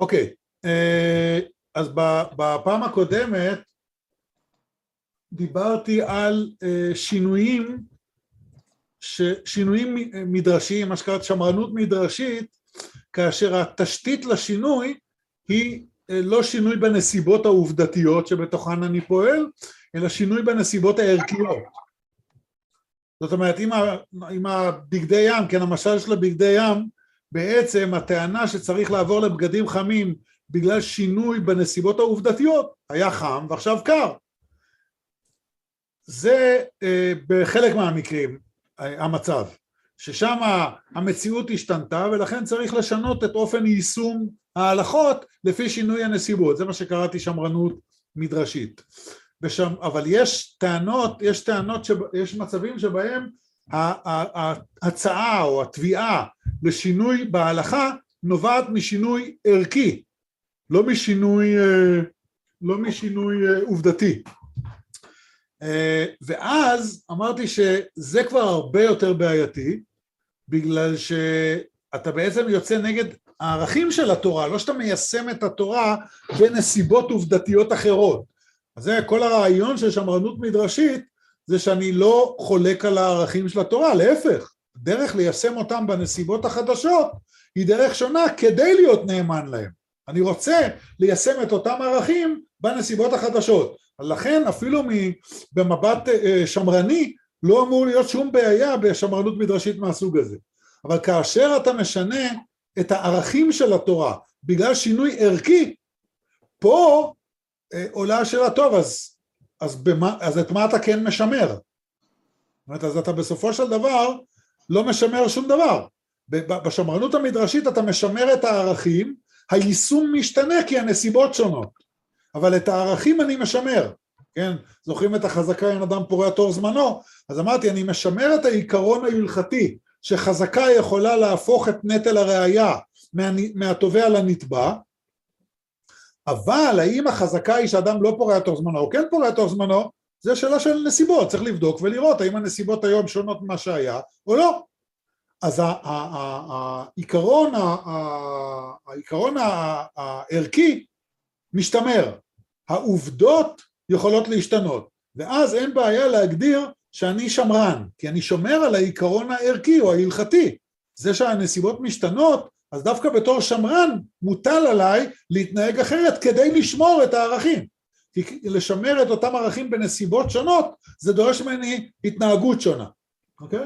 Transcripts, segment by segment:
אוקיי, אז בפעם הקודמת דיברתי על שינויים מדרשיים, מה שקראת שמרנות מדרשית, כאשר התשתית לשינוי היא לא שינוי בנסיבות העובדתיות שבתוכן אני פועל, אלא שינוי בנסיבות הערכיות. זאת אומרת, עם הבגדי ים, כן, המשל של הבגדי ים, בעצם הטענה שצריך לעבור לבגדים חמים בגלל שינוי בנסיבות העובדתיות, היה חם ועכשיו קר. זה בחלק מהמקרים המצב, ששם המציאות השתנתה ולכן צריך לשנות את אופן יישום ההלכות לפי שינוי הנסיבות, זה מה שקראתי שמרנות מדרשית. אבל יש מצבים שבהם ההצעה או התביעה לשינוי בהלכה נובעת משינוי ערכי, לא משינוי עובדתי. ואז אמרתי שזה כבר הרבה יותר בעייתי, בגלל שאתה בעצם יוצא נגד הערכים של התורה, לא שאתה מיישם את התורה בנסיבות עובדתיות אחרות. אז זה כל הרעיון של שמרנות מדרשית, זה שאני לא חולק על הערכים של התורה, להפך, דרך ליישם אותם בנסיבות החדשות, היא דרך שונה כדי להיות נאמן להם. אני רוצה ליישם את אותם ערכים בנסיבות החדשות. לכן אפילו במבט שמרני, לא אמור להיות שום בעיה בשמרנות מדרשית מהסוג הזה. אבל כאשר אתה משנה את הערכים של התורה, בגלל שינוי ערכי, פה עולה השאלה, טוב, אז את מה אתה כן משמר? זאת אומרת, אז אתה בסופו של דבר לא משמר שום דבר. בשמרנות המדרשית אתה משמר את הערכים, היישום משתנה כי הנסיבות שונות. אבל את הערכים אני משמר. כן? זוכרים את החזקה אין אדם פורע תור זמנו? אז אמרתי, אני משמר את העיקרון ההלכתי, שחזקה יכולה להפוך את נטל הראייה מהתובע לנתבע, אבל האם החזקה היא שאדם לא פורע תור זמנו או כן פורע תור זמנו, זה שאלה של נסיבות, צריך לבדוק ולראות האם הנסיבות היום שונות ממה שהיה או לא. אז העיקרון הערכי משתמר, העובדות יכולות להשתנות, ואז אין בעיה להגדיר שאני שמרן, כי אני שומר על העיקרון הערכי או ההלכתי. זה שהנסיבות משתנות, אז דווקא בתור שמרן מוטל עליי להתנהג אחרת כדי לשמור את הערכים. כי לשמר את אותם ערכים בנסיבות שונות, זה דורש ממני התנהגות שונה. אוקיי?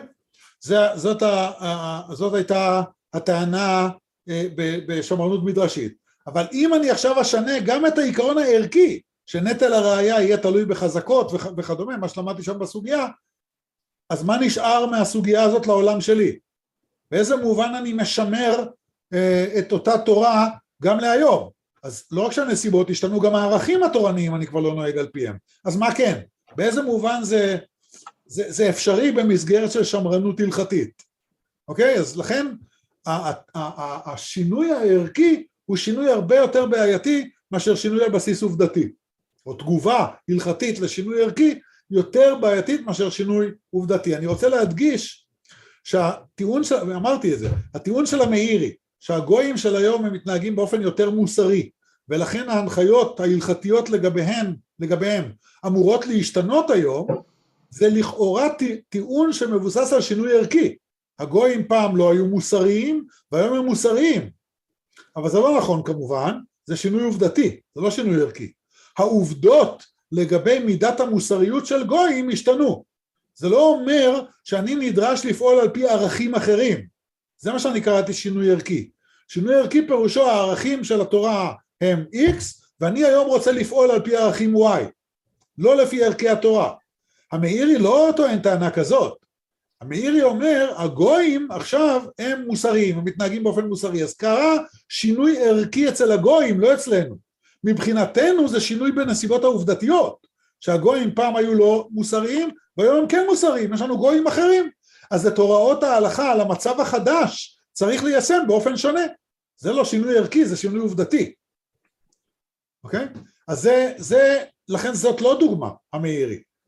זאת הייתה הטענה בשמרנות מדרשית. אבל אם אני עכשיו אשנה גם את העיקרון הערכי, שנטל הראייה יהיה תלוי בחזקות וכדומה, מה שלמדתי שם בסוגיה, אז מה נשאר מהסוגיה הזאת לעולם שלי? באיזה מובן אני משמר את אותה תורה גם להיום? אז לא רק שהנסיבות השתנו, גם הערכים התורניים אני כבר לא נוהג על פיהם. אז מה כן? באיזה מובן זה אפשרי במסגרת של שמרנות הלכתית? אוקיי? אז לכן השינוי הערכי הוא שינוי הרבה יותר בעייתי מאשר שינוי על בסיס עובדתי. או תגובה הלכתית לשינוי ערכי יותר בעייתית מאשר שינוי עובדתי. אני רוצה להדגיש שהטיעון אמרתי את זה, הטיעון של המאירי, שהגויים של היום הם מתנהגים באופן יותר מוסרי, ולכן ההנחיות ההלכתיות לגביהם אמורות להשתנות היום, זה לכאורה טיעון שמבוסס על שינוי ערכי. הגויים פעם לא היו מוסריים, והיום הם מוסריים. אבל זה לא נכון כמובן, זה שינוי עובדתי, זה לא שינוי ערכי. העובדות לגבי מידת המוסריות של גויים השתנו. זה לא אומר שאני נדרש לפעול על פי ערכים אחרים. זה מה שאני קראתי שינוי ערכי. שינוי ערכי פירושו הערכים של התורה הם X, ואני היום רוצה לפעול על פי ערכים Y, לא לפי ערכי התורה. המאירי לא טוען טענה כזאת. המאירי אומר, הגויים עכשיו הם מוסריים, הם מתנהגים באופן מוסרי, אז קרה שינוי ערכי אצל הגויים, לא אצלנו. מבחינתנו זה שינוי בנסיבות העובדתיות, שהגויים פעם היו לא מוסריים, והיום הם כן מוסריים, יש לנו גויים אחרים. אז את הוראות ההלכה על המצב החדש צריך ליישם באופן שונה. זה לא שינוי ערכי, זה שינוי עובדתי. אוקיי? אז לכן זאת לא דוגמה, המאירי.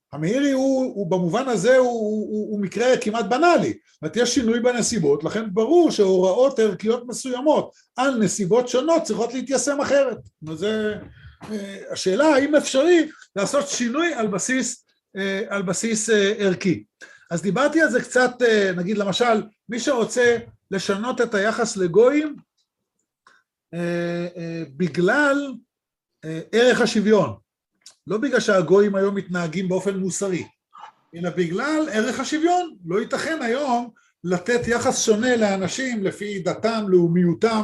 המאירי הוא במובן הזה הוא מקרה כמעט בנאלי, זאת אומרת יש שינוי בנסיבות, לכן ברור שהוראות ערכיות מסוימות על נסיבות שונות צריכות להתיישם אחרת. זה, השאלה האם אפשרי לעשות שינוי על בסיס ערכי. אז דיברתי על זה קצת, נגיד למשל, מי שרוצה לשנות את היחס לגויים בגלל ערך השוויון, לא בגלל שהגויים היום מתנהגים באופן מוסרי, אלא בגלל ערך השוויון. לא ייתכן היום לתת יחס שונה לאנשים לפי דתם, לאומיותם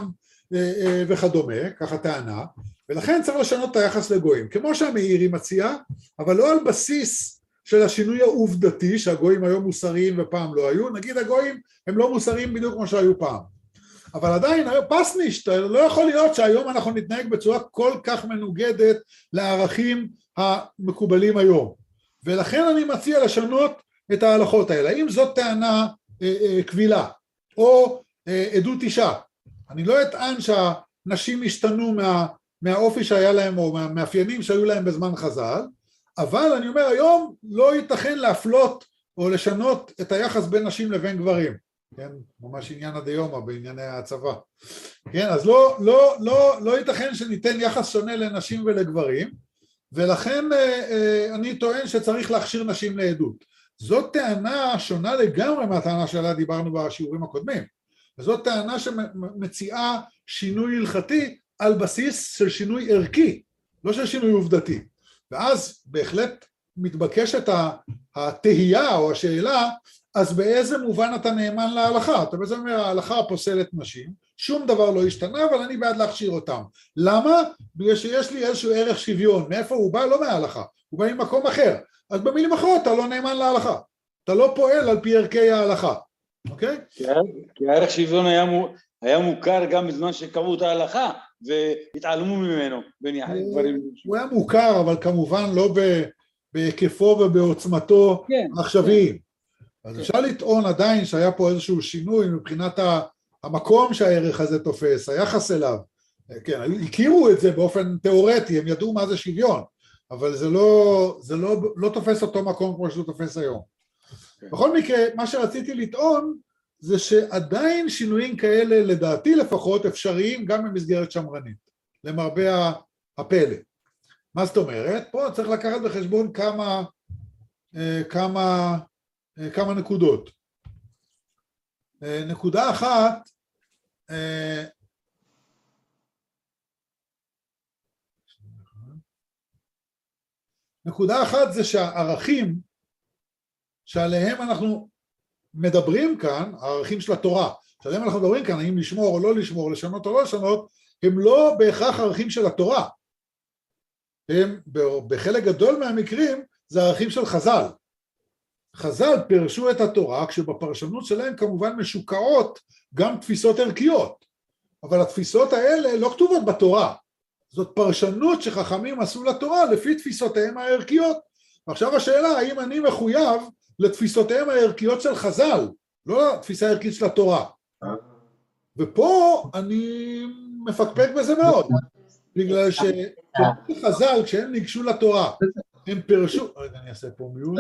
וכדומה, ככה טענה, ולכן צריך לשנות את היחס לגויים, כמו שהמאירי מציע, אבל לא על בסיס של השינוי העובדתי, שהגויים היום מוסריים ופעם לא היו. נגיד הגויים הם לא מוסריים בדיוק כמו שהיו פעם, אבל עדיין פסנישט, לא יכול להיות שהיום אנחנו נתנהג בצורה כל כך מנוגדת לערכים המקובלים היום, ולכן אני מציע לשנות את ההלכות האלה. אם זאת טענה קבילה או עדות אישה, אני לא אטען שהנשים השתנו מהאופי שהיה להם או מהמאפיינים שהיו להם בזמן חז"ל, אבל אני אומר היום לא ייתכן להפלות או לשנות את היחס בין נשים לבין גברים, כן, ממש עניין הדיומא בענייני הצבא, כן, אז לא ייתכן שניתן יחס שונה לנשים ולגברים, ולכן אני טוען שצריך להכשיר נשים לעדות. זאת טענה שונה לגמרי מהטענה שעליה דיברנו בשיעורים הקודמים, וזאת טענה שמציעה שינוי הלכתי על בסיס של שינוי ערכי, לא של שינוי עובדתי, ואז בהחלט מתבקשת התהייה או השאלה, אז באיזה מובן אתה נאמן להלכה? אתה בעצם אומר, ההלכה פוסלת נשים, שום דבר לא השתנה, אבל אני בעד להכשיר אותם. למה? בגלל שיש לי איזשהו ערך שוויון. מאיפה הוא בא? לא מההלכה, הוא בא ממקום אחר. אז במילים אחרות אתה לא נאמן להלכה, אתה לא פועל על פי ערכי ההלכה, אוקיי? כי הערך שוויון היה מוכר גם בזמן שקבעו את ההלכה, והתעלמו ממנו. הוא היה מוכר, אבל כמובן לא בהיקפו ובעוצמתו עכשוויים. אז אפשר לטעון עדיין שהיה פה איזשהו שינוי מבחינת המקום שהערך הזה תופס, היחס אליו. כן, הכירו את זה באופן תיאורטי, הם ידעו מה זה שוויון, אבל זה לא תופס אותו מקום כמו שזה תופס היום. בכל מקרה, מה שרציתי לטעון זה שעדיין שינויים כאלה, לדעתי לפחות, אפשריים גם במסגרת שמרנית, למרבה הפלא. מה זאת אומרת? פה צריך לקחת בחשבון כמה נקודות. נקודה אחת, זה שהערכים שעליהם אנחנו מדברים כאן, הערכים של התורה, שעליהם אנחנו מדברים כאן, האם לשמור או לא לשמור, לשנות או לא לשנות, הם לא בהכרח ערכים של התורה. הם בחלק גדול מהמקרים זה ערכים של חז"ל. חז"ל פירשו את התורה כשבפרשנות שלהם כמובן משוקעות גם תפיסות ערכיות, אבל התפיסות האלה לא כתובות בתורה, זאת פרשנות שחכמים עשו לתורה לפי תפיסותיהם הערכיות. ועכשיו השאלה, האם אני מחויב לתפיסותיהם הערכיות של חז"ל, לא לתפיסה הערכית של התורה. ופה אני מפקפק בזה מאוד, בגלל שחז"ל כשהם ניגשו לתורה, הם פירשו, רגע אני אעשה פה מיון.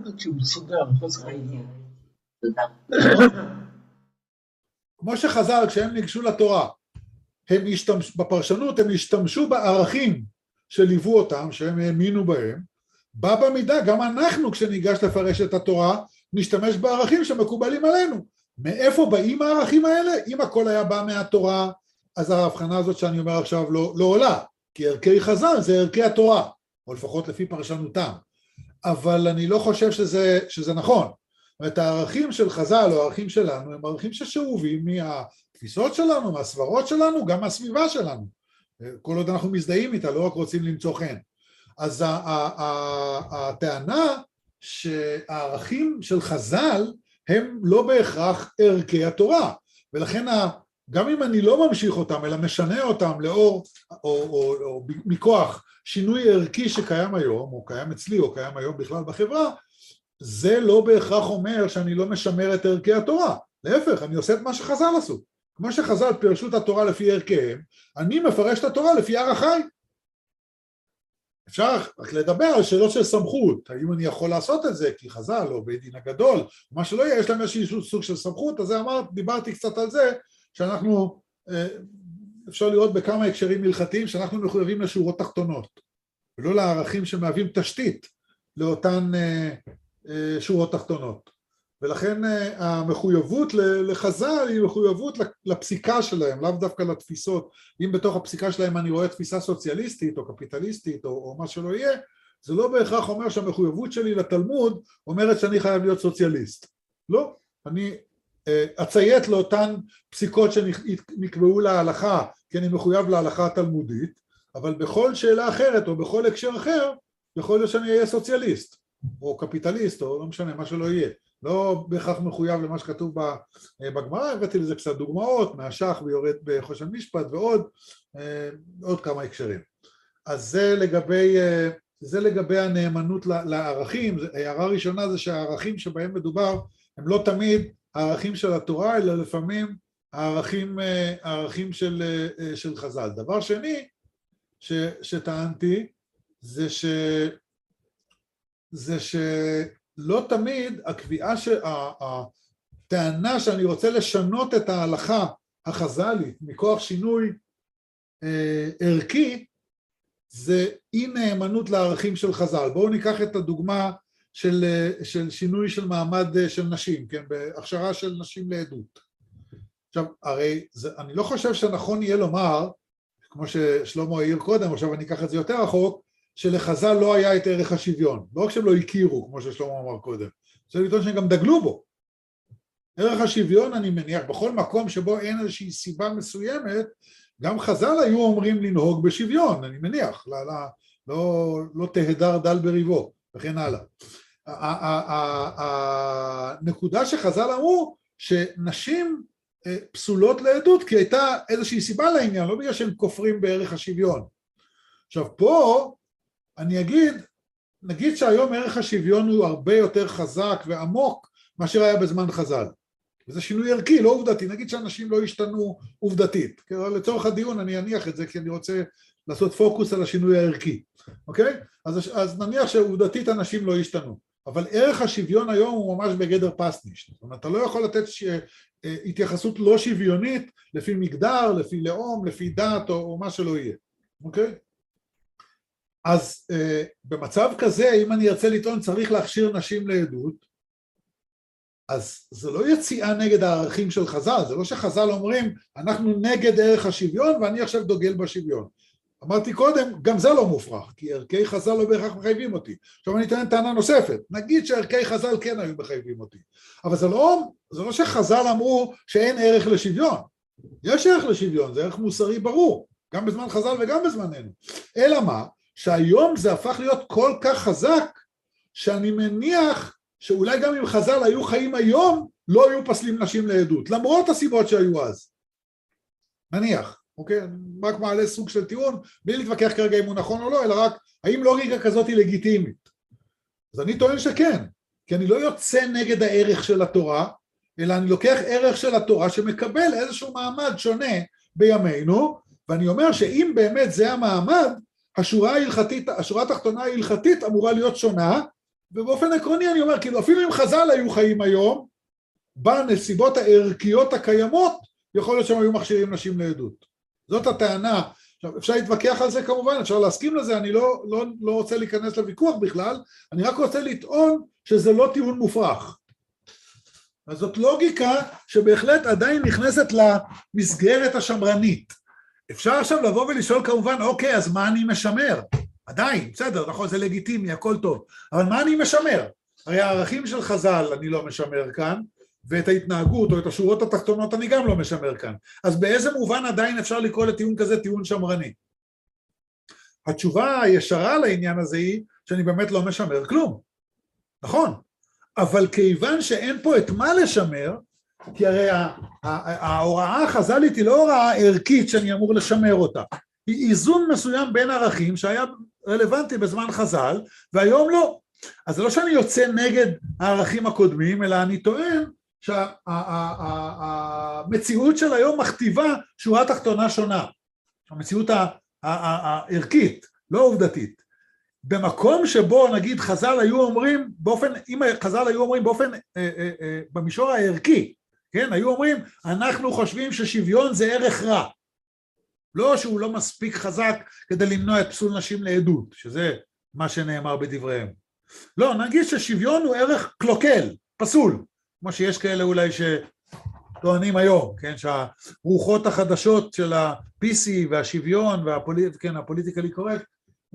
כמו שחז"ל כשהם ניגשו לתורה, בפרשנות הם השתמשו בערכים שליוו אותם, שהם האמינו בהם, בא במידה גם אנחנו כשניגש לפרש את התורה, נשתמש בערכים שמקובלים עלינו. מאיפה באים הערכים האלה? אם הכל היה בא מהתורה, אז ההבחנה הזאת שאני אומר עכשיו לא עולה, כי ערכי חז"ל זה ערכי התורה, או לפחות לפי פרשנותם. אבל אני לא חושב שזה נכון. את הערכים של חז"ל או הערכים שלנו הם ערכים ששאובים מהתפיסות שלנו, מהסברות שלנו, גם מהסביבה שלנו. כל עוד אנחנו מזדהים איתה, לא רק רוצים למצוא חן. אז הטענה שהערכים של חז"ל הם לא בהכרח ערכי התורה, ולכן גם אם אני לא ממשיך אותם אלא משנה אותם לאור או מכוח שינוי ערכי שקיים היום או קיים אצלי או קיים היום בכלל בחברה, זה לא בהכרח אומר שאני לא משמר את ערכי התורה. להפך, אני עושה את מה שחז"ל עשו. כמו שחז"ל פירשו את התורה לפי ערכיהם, אני מפרש את התורה לפי ערכיי. אפשר רק לדבר על שאלות של סמכות, האם אני יכול לעשות את זה, כי חז"ל או בית דין הגדול, מה שלא יהיה, יש להם איזשהו סוג של סמכות, אז דיברתי קצת על זה, שאנחנו, אפשר לראות בכמה הקשרים הלכתיים, שאנחנו מחויבים לשורות תחתונות, ולא לערכים שמהווים תשתית לאותן שורות תחתונות. ולכן המחויבות לחז"ל היא מחויבות לפסיקה שלהם, לאו דווקא לתפיסות. אם בתוך הפסיקה שלהם אני רואה תפיסה סוציאליסטית או קפיטליסטית או מה שלא יהיה, זה לא בהכרח אומר שהמחויבות שלי לתלמוד אומרת שאני חייב להיות סוציאליסט. לא, אני אציית לאותן פסיקות שנקבעו להלכה, כי אני מחויב להלכה התלמודית, אבל בכל שאלה אחרת או בכל הקשר אחר, יכול להיות שאני אהיה סוציאליסט, או קפיטליסט, או לא משנה, מה שלא יהיה. לא בהכרח מחויב למה שכתוב בגמרא, הבאתי לזה קצת דוגמאות, מהשח ויורד בחושן משפט ועוד כמה הקשרים. אז זה לגבי הנאמנות לערכים. הערה ראשונה זה שהערכים שבהם מדובר הם לא תמיד הערכים של התורה, אלא לפעמים הערכים של חז"ל. דבר שני שטענתי זה שלא תמיד הקביעה הטענה שאני רוצה לשנות את ההלכה החז"לית מכוח שינוי ערכי, זה אי נאמנות לערכים של חז"ל. בואו ניקח את הדוגמה של שינוי של מעמד של נשים, כן, בהכשרה של נשים לעדות. עכשיו, הרי אני לא חושב שנכון יהיה לומר, כמו ששלמה העיר קודם, עכשיו אני אקח את זה יותר רחוק, שלחז"ל לא היה את ערך השוויון, לא רק שהם לא הכירו, כמו ששלמה אמר קודם, זה לטעון שהם גם דגלו בו. ערך השוויון, אני מניח, בכל מקום שבו אין איזושהי סיבה מסוימת, גם חז"ל היו אומרים לנהוג בשוויון, אני מניח, לא תהדר דל בריבו, וכן הלאה. הנקודה שחז"ל אמרו, שנשים פסולות לעדות, כי הייתה איזושהי סיבה לעניין, לא בגלל שהם כופרים בערך השוויון. עכשיו פה, אני נגיד שהיום ערך השוויון הוא הרבה יותר חזק ועמוק, מאשר היה בזמן חז"ל. וזה שינוי ערכי, לא עובדתי, נגיד שאנשים לא השתנו עובדתית. לצורך הדיון אני אניח את זה, כי אני רוצה לעשות פוקוס על השינוי הערכי, אוקיי? אז נניח שעובדתית אנשים לא השתנו, אבל ערך השוויון היום הוא ממש בגדר פסניש. זאת אומרת, אתה לא יכול לתת התייחסות לא שוויונית לפי מגדר, לפי לאום, לפי דת או מה שלא יהיה, אוקיי? אז במצב כזה, אם אני ארצה לטעון צריך להכשיר נשים לעדות, אז זה לא יציאה נגד הערכים של חז"ל, זה לא שחז"ל אומרים אנחנו נגד ערך השוויון ואני עכשיו דוגל בשוויון. אמרתי קודם, גם זה לא מופרך, כי ערכי חז"ל לא בהכרח מחייבים אותי. עכשיו אני אתן טענה נוספת, נגיד שערכי חז"ל כן היו מחייבים אותי, אבל זה לא שחז"ל אמרו שאין ערך לשוויון, יש ערך לשוויון, זה ערך מוסרי ברור, גם בזמן חז"ל וגם בזמננו, אלא מה? שהיום זה הפך להיות כל כך חזק, שאני מניח שאולי גם אם חז"ל היו חיים היום, לא היו פסלים נשים לעדות, למרות הסיבות שהיו אז. נניח, אוקיי? רק מעלה סוג של טיעון, בלי להתווכח כרגע אם הוא נכון או לא, אלא רק, האם לוגיקה כזאת היא לגיטימית? אז אני טוען שכן, כי אני לא יוצא נגד הערך של התורה, אלא אני לוקח ערך של התורה שמקבל איזשהו מעמד שונה בימינו, ואני אומר שאם באמת זה המעמד, השורה התחתונה ההלכתית אמורה להיות שונה, ובאופן עקרוני אני אומר, כאילו אפילו אם חז"ל היו חיים היום, בנסיבות הערכיות הקיימות, יכול להיות שהם היו מכשירים נשים לעדות. זאת הטענה. עכשיו, אפשר להתווכח על זה כמובן, אפשר להסכים לזה, אני לא רוצה להיכנס לוויכוח בכלל, אני רק רוצה לטעון שזה לא טיעון מופרך. אז זאת לוגיקה שבהחלט עדיין נכנסת למסגרת השמרנית. אפשר עכשיו לבוא ולשאול כמובן, אוקיי, אז מה אני משמר? עדיין, בסדר, נכון, זה לגיטימי, הכל טוב. אבל מה אני משמר? הרי הערכים של חז"ל אני לא משמר כאן, ואת ההתנהגות או את השורות התחתונות אני גם לא משמר כאן. אז באיזה מובן עדיין אפשר לקרוא לטיעון כזה טיעון שמרני? התשובה הישרה לעניין הזה היא שאני באמת לא משמר כלום. נכון. אבל כיוון שאין פה את מה לשמר, כי הרי ההוראה החז"לית היא לא הוראה ערכית שאני אמור לשמר אותה. היא איזון מסוים בין ערכים שהיה רלוונטי בזמן חז"ל, והיום לא. אז זה לא שאני יוצא נגד הערכים הקודמים, אלא אני טוען שהמציאות של היום מכתיבה שורה תחתונה שונה. המציאות הערכית, לא עובדתית. במקום שבו נגיד חז"ל היו אומרים באופן, אם חז"ל היו אומרים באופן, במישור הערכי, כן, היו אומרים, אנחנו חושבים ששוויון זה ערך רע. לא שהוא לא מספיק חזק כדי למנוע את פסול נשים לעדות, שזה מה שנאמר בדבריהם. לא, נגיד ששוויון הוא ערך קלוקל, פסול, כמו שיש כאלה אולי שטוענים היום, כן, שהרוחות החדשות של ה-PC והשוויון והפוליטיקלי קורקט,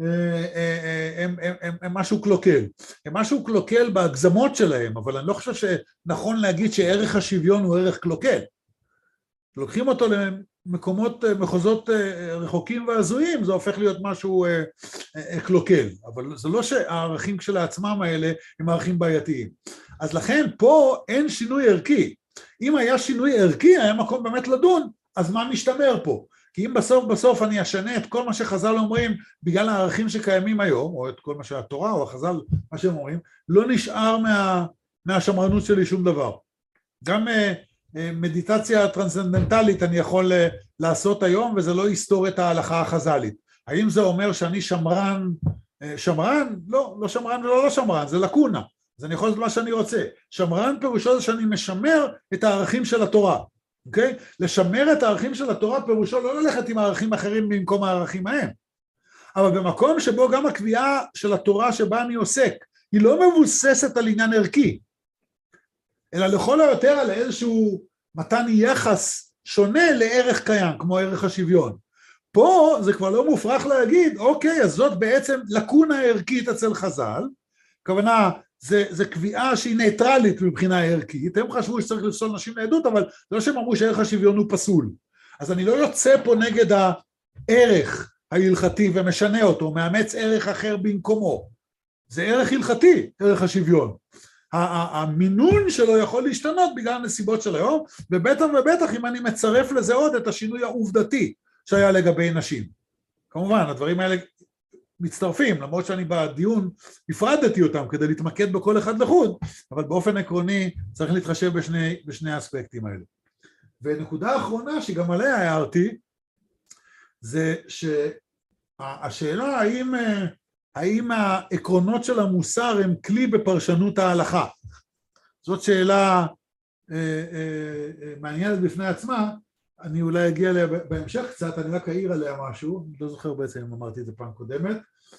הם משהו קלוקל. הם משהו קלוקל בהגזמות שלהם, אבל אני לא חושב שנכון להגיד שערך השוויון הוא ערך קלוקל. לוקחים אותו למקומות, מחוזות רחוקים והזויים, זה הופך להיות משהו קלוקל. אבל זה לא שהערכים כשלעצמם האלה הם ערכים בעייתיים. אז לכן פה אין שינוי ערכי. אם היה שינוי ערכי, היה מקום באמת לדון, אז מה משתמר פה? כי אם בסוף אני אשנה את כל מה שחז"ל אומרים בגלל הערכים שקיימים היום, או את כל מה שהתורה או החז"ל, מה שהם אומרים, לא נשאר מהשמרנות שלי שום דבר. גם מדיטציה טרנסצנדנטלית אני יכול לעשות היום, וזה לא יסתור את ההלכה החז"לית. האם זה אומר שאני שמרן? שמרן? לא שמרן ולא לא שמרן, זה לקונה. אז אני יכול לעשות מה שאני רוצה. שמרן פירושו זה שאני משמר את הערכים של התורה. אוקיי? לשמר את הערכים של התורה פירושו לא ללכת עם הערכים אחרים במקום הערכים ההם. אבל במקום שבו גם הקביעה של התורה שבה אני עוסק, היא לא מבוססת על עניין ערכי, אלא לכל היותר על איזשהו מתן יחס שונה לערך קיים, כמו ערך השוויון. פה זה כבר לא מופרך להגיד, אוקיי, אז זאת בעצם לקונה ערכית אצל חז"ל, הכוונה, זה קביעה שהיא ניטרלית מבחינה ערכית, הם חשבו שצריך לפסול נשים לעדות, אבל לא שהם אמרו שערך השוויון הוא פסול. אז אני לא יוצא פה נגד הערך ההלכתי ומשנה אותו, מאמץ ערך אחר במקומו. זה ערך הלכתי, ערך השוויון. המינון שלו יכול להשתנות בגלל הנסיבות של היום, ובטח אם אני מצרף לזה עוד את השינוי העובדתי שהיה לגבי נשים. כמובן, הדברים האלה מצטרפים, למרות שאני בדיון הפרדתי אותם כדי להתמקד בכל אחד לחוד, אבל באופן עקרוני צריך להתחשב בשני האספקטים האלה. ונקודה האחרונה שגם עליה הערתי, זה שהשאלה האם העקרונות של המוסר הם כלי בפרשנות ההלכה. זאת שאלה מעניינת בפני עצמה, אני אולי אגיע אליה בהמשך קצת, אני רק אעיר עליה משהו, אני לא זוכר בעצם אם אמרתי את זה פעם קודמת.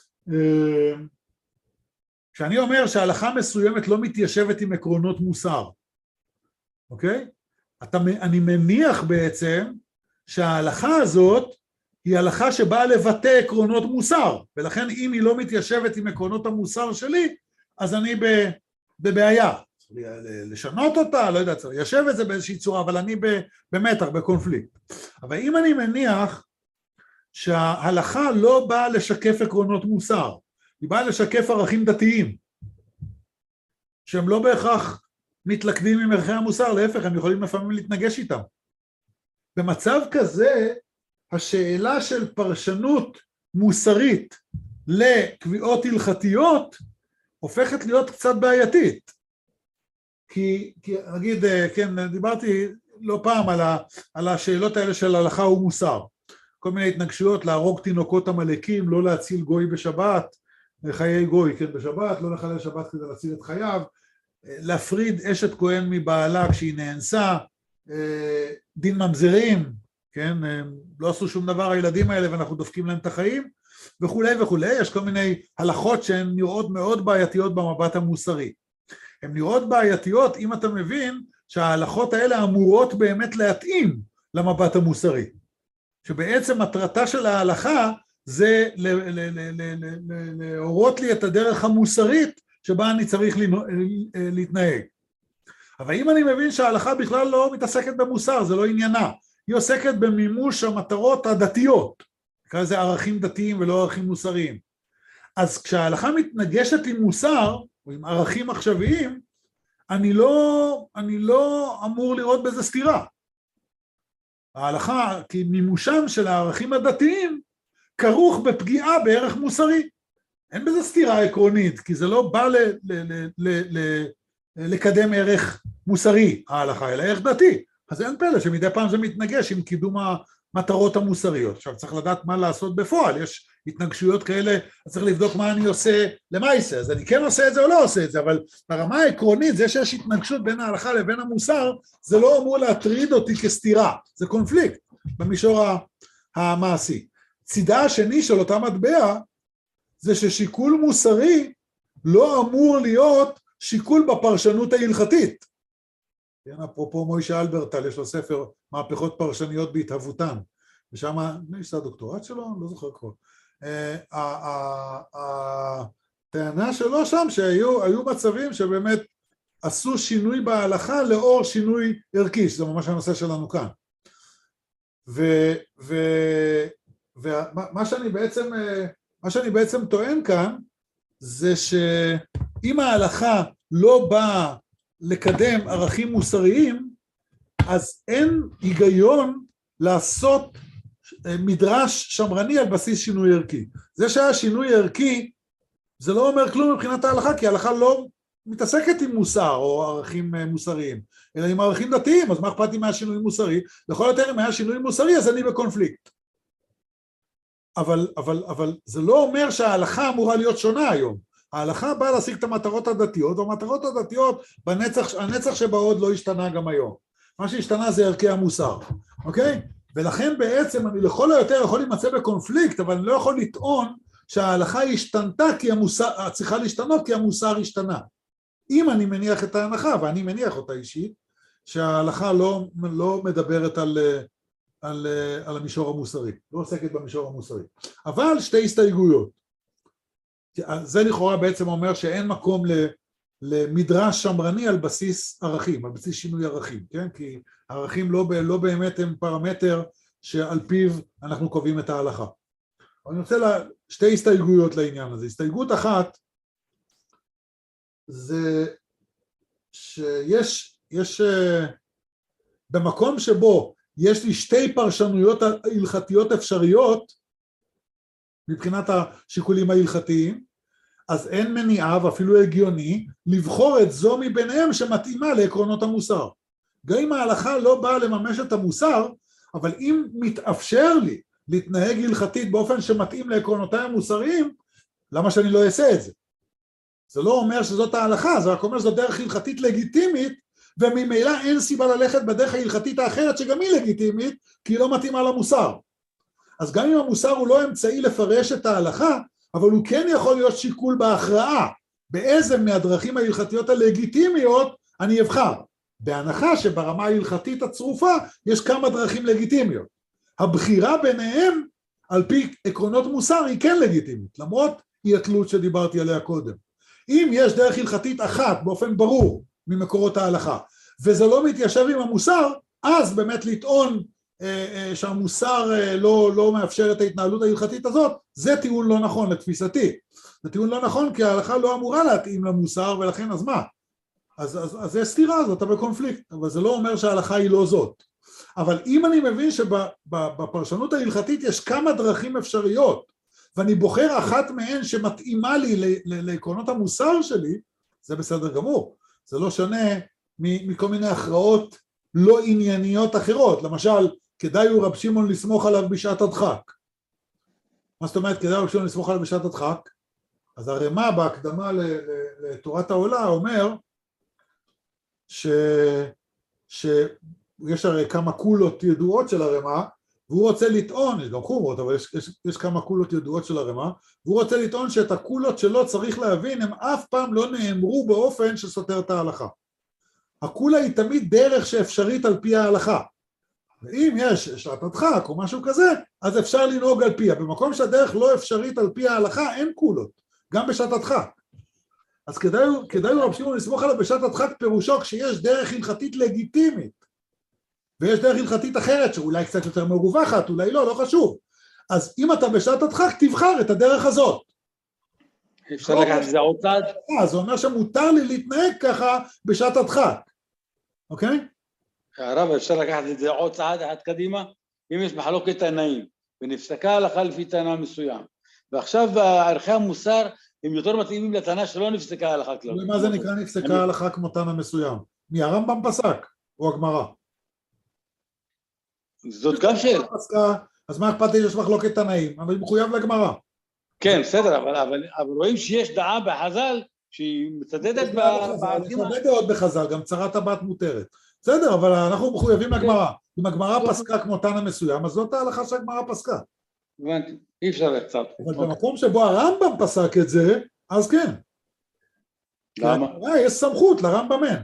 כשאני אומר שההלכה מסוימת לא מתיישבת עם עקרונות מוסר, אוקיי? אני מניח בעצם שההלכה הזאת היא הלכה שבאה לבטא עקרונות מוסר, ולכן אם היא לא מתיישבת עם עקרונות המוסר שלי, אז אני בבעיה. לשנות אותה, לא יודע, צריך ליישב את זה באיזושהי צורה, אבל אני במתח, בקונפליקט. אבל אם אני מניח שההלכה לא באה לשקף עקרונות מוסר, היא באה לשקף ערכים דתיים, שהם לא בהכרח מתלכדים עם ערכי המוסר, להפך, הם יכולים לפעמים להתנגש איתם. במצב כזה, השאלה של פרשנות מוסרית לקביעות הלכתיות, הופכת להיות קצת בעייתית. כי נגיד, כן, דיברתי לא פעם על השאלות האלה של הלכה ומוסר. כל מיני התנגשויות, להרוג תינוקות עמלקים, לא להציל גוי בשבת, חיי גוי, כן, בשבת, לא לחלל שבת כדי להציל את חייו, להפריד אשת כהן מבעלה כשהיא נאנסה, דין ממזרים, כן, לא עשו שום דבר הילדים האלה ואנחנו דופקים להם את החיים, וכולי וכולי. יש כל מיני הלכות שהן נראות מאוד בעייתיות במבט המוסרי. הן נראות בעייתיות אם אתה מבין שההלכות האלה אמורות באמת להתאים למבט המוסרי. שבעצם מטרתה של ההלכה זה להורות לי את הדרך המוסרית שבה אני צריך להתנהג. אבל אם אני מבין שההלכה בכלל לא מתעסקת במוסר, זה לא עניינה. היא עוסקת במימוש המטרות הדתיות. נקרא לזה ערכים דתיים ולא ערכים מוסריים. אז כשההלכה מתנגשת עם מוסר, או עם ערכים עכשוויים, אני לא אמור לראות בזה סתירה. ההלכה, כי מימושם של הערכים הדתיים, כרוך בפגיעה בערך מוסרי. אין בזה סתירה עקרונית, כי זה לא בא לקדם ערך מוסרי, ההלכה, אלא ערך דתי. אז אין פלא שמדי פעם זה מתנגש עם קידום המטרות המוסריות. עכשיו צריך לדעת מה לעשות בפועל, התנגשויות כאלה, אז צריך לבדוק מה אני עושה למעשה, אז אני כן עושה את זה או לא עושה את זה, אבל ברמה העקרונית, זה שיש התנגשות בין ההלכה לבין המוסר, זה לא אמור להטריד אותי כסתירה, זה קונפליקט במישור המעשי. צידה השני של אותה מטבע, זה ששיקול מוסרי לא אמור להיות שיקול בפרשנות ההלכתית. כן, אפרופו מוישה אלברטל, יש לו ספר מהפכות פרשניות בהתהוותן, ושם, יש את הדוקטורט שלו? לא זוכר כבר. הטענה שלו שם שהיו מצבים שבאמת עשו שינוי בהלכה לאור שינוי ערכי, שזה ממש הנושא שלנו כאן. ומה שאני בעצם טוען כאן, זה שאם ההלכה לא באה לקדם ערכים מוסריים, אז אין היגיון לעשות מדרש שמרני על בסיס שינוי ערכי. זה שהיה שינוי ערכי, זה לא אומר כלום מבחינת ההלכה, כי ההלכה לא מתעסקת עם מוסר או ערכים מוסריים, אלא עם ערכים דתיים, אז מה אכפת לי מהשינוי מוסרי? לכל יותר אם היה שינוי מוסרי, אז אני בקונפליקט. אבל זה לא אומר שההלכה אמורה להיות שונה היום. ההלכה באה להשיג את המטרות הדתיות, והמטרות הדתיות הנצח שבעוד לא השתנה גם היום. מה שהשתנה זה ערכי המוסר, אוקיי? ולכן בעצם אני לכל היותר יכול להימצא בקונפליקט, אבל אני לא יכול לטעון שההלכה השתנתה כי המוסר, צריכה להשתנות כי המוסר השתנה. אם אני מניח את ההנחה, ואני מניח אותה אישית, שההלכה לא מדברת על המישור המוסרי, לא עוסקת במישור המוסרי. אבל שתי הסתייגויות. זה לכאורה בעצם אומר שאין מקום למדרש שמרני על בסיס ערכים, על בסיס שינוי ערכים, כן? כי ערכים לא באמת הם פרמטר שעל פיו אנחנו קובעים את ההלכה. אני רוצה שתי הסתייגויות לעניין הזה. הסתייגות אחת זה שיש במקום שבו יש לי שתי פרשנויות הלכתיות אפשריות מבחינת השיקולים ההלכתיים, אז אין מניעה ואפילו הגיוני לבחור את זו מביניהם שמתאימה לעקרונות המוסר. גם אם ההלכה לא באה לממש את המוסר, אבל אם מתאפשר לי להתנהג הלכתית באופן שמתאים לעקרונותיי המוסריים, למה שאני לא אעשה את זה? זה לא אומר שזאת ההלכה, זה רק אומר שזו דרך הלכתית לגיטימית, וממילא אין סיבה ללכת בדרך ההלכתית האחרת שגם היא לגיטימית, כי היא לא מתאימה למוסר. אז גם אם המוסר הוא לא אמצעי לפרש את ההלכה, אבל הוא כן יכול להיות שיקול בהכרעה, באיזה מהדרכים ההלכתיות הלגיטימיות אני אבחר. בהנחה שברמה ההלכתית הצרופה יש כמה דרכים לגיטימיות. הבחירה ביניהם על פי עקרונות מוסר היא כן לגיטימית, למרות היא התלות שדיברתי עליה קודם. אם יש דרך הלכתית אחת באופן ברור ממקורות ההלכה, וזה לא מתיישב עם המוסר, אז באמת לטעון שהמוסר לא מאפשר את ההתנהלות ההלכתית הזאת, זה טיעון לא נכון לתפיסתי. זה טיעון לא נכון כי ההלכה לא אמורה להתאים למוסר, ולכן אז מה? אז זה סתירה, זאת בקונפליקט, אבל זה לא אומר שההלכה היא לא זאת. אבל אם אני מבין שבפרשנות ההלכתית יש כמה דרכים אפשריות, ואני בוחר אחת מהן שמתאימה לי לעקרונות המוסר שלי, זה בסדר גמור. זה לא שונה מכל מיני הכרעות לא ענייניות אחרות. למשל, כדאי הוא רב שמעון לסמוך עליו בשעת הדחק. מה זאת אומרת, כדאי רב שמעון לסמוך עליו בשעת הדחק? אז הרמ"א בהקדמה לתורת העולה אומר שיש הרי כמה קולות ידועות של הרמ"א, והוא רוצה לטעון, יש גם חומרות, אבל יש כמה קולות ידועות של הרמ"א, והוא רוצה לטעון שאת הקולות שלו צריך להבין, הם אף פעם לא נאמרו באופן שסותר את ההלכה. הקולה היא תמיד דרך שאפשרית על פי ההלכה. ואם יש שעת הדחק או משהו כזה, אז אפשר לנהוג על פיה. במקום שהדרך לא אפשרית על פי ההלכה, אין קולות, גם בשעת הדחק. אז כדאי רב שמעון לסמוך עליו בשעת הדחק פירושו כשיש דרך הלכתית לגיטימית, ויש דרך הלכתית אחרת שאולי קצת יותר מרווחת, אולי לא חשוב. אז אם אתה בשעת הדחק, תבחר את הדרך הזאת. אפשר לקחת את זה עוד צעד? זה אומר שמותר לי להתנהג ככה בשעת הדחק. אוקיי? הרב, אפשר לקחת את זה עוד צעד עד קדימה? אם יש מחלוקת תנאים, ונפסקה הלכה לפי תנא מסוים, ועכשיו ערכי המוסר הם יותר מתאימים לתנא שלא נפסקה הלכה כלל. מה זה נקרא נפסקה הלכה כמו תנא מסוים? מי הרמב"ם פסק או הגמרא? זאת גם שאלה. אז מה אכפת לי שיש מחלוקת תנאים? אבל היא מחויב לגמרא. כן, בסדר, אבל רואים שיש דעה בחז"ל שהיא מצדדת יש בערכים. הרבה דעות בחז"ל, גם צרת הבת מותרת. בסדר, אבל אנחנו מחויבים לגמרא. אם הגמרא פסקה כמו תנא מסוים, אז זאת ההלכה שהגמרא פסקה. הבנתי, אי אפשר קצת. אבל במקום שבו הרמב"ם פסק את זה, אז כן. למה? יש סמכות לרמב"ם אין.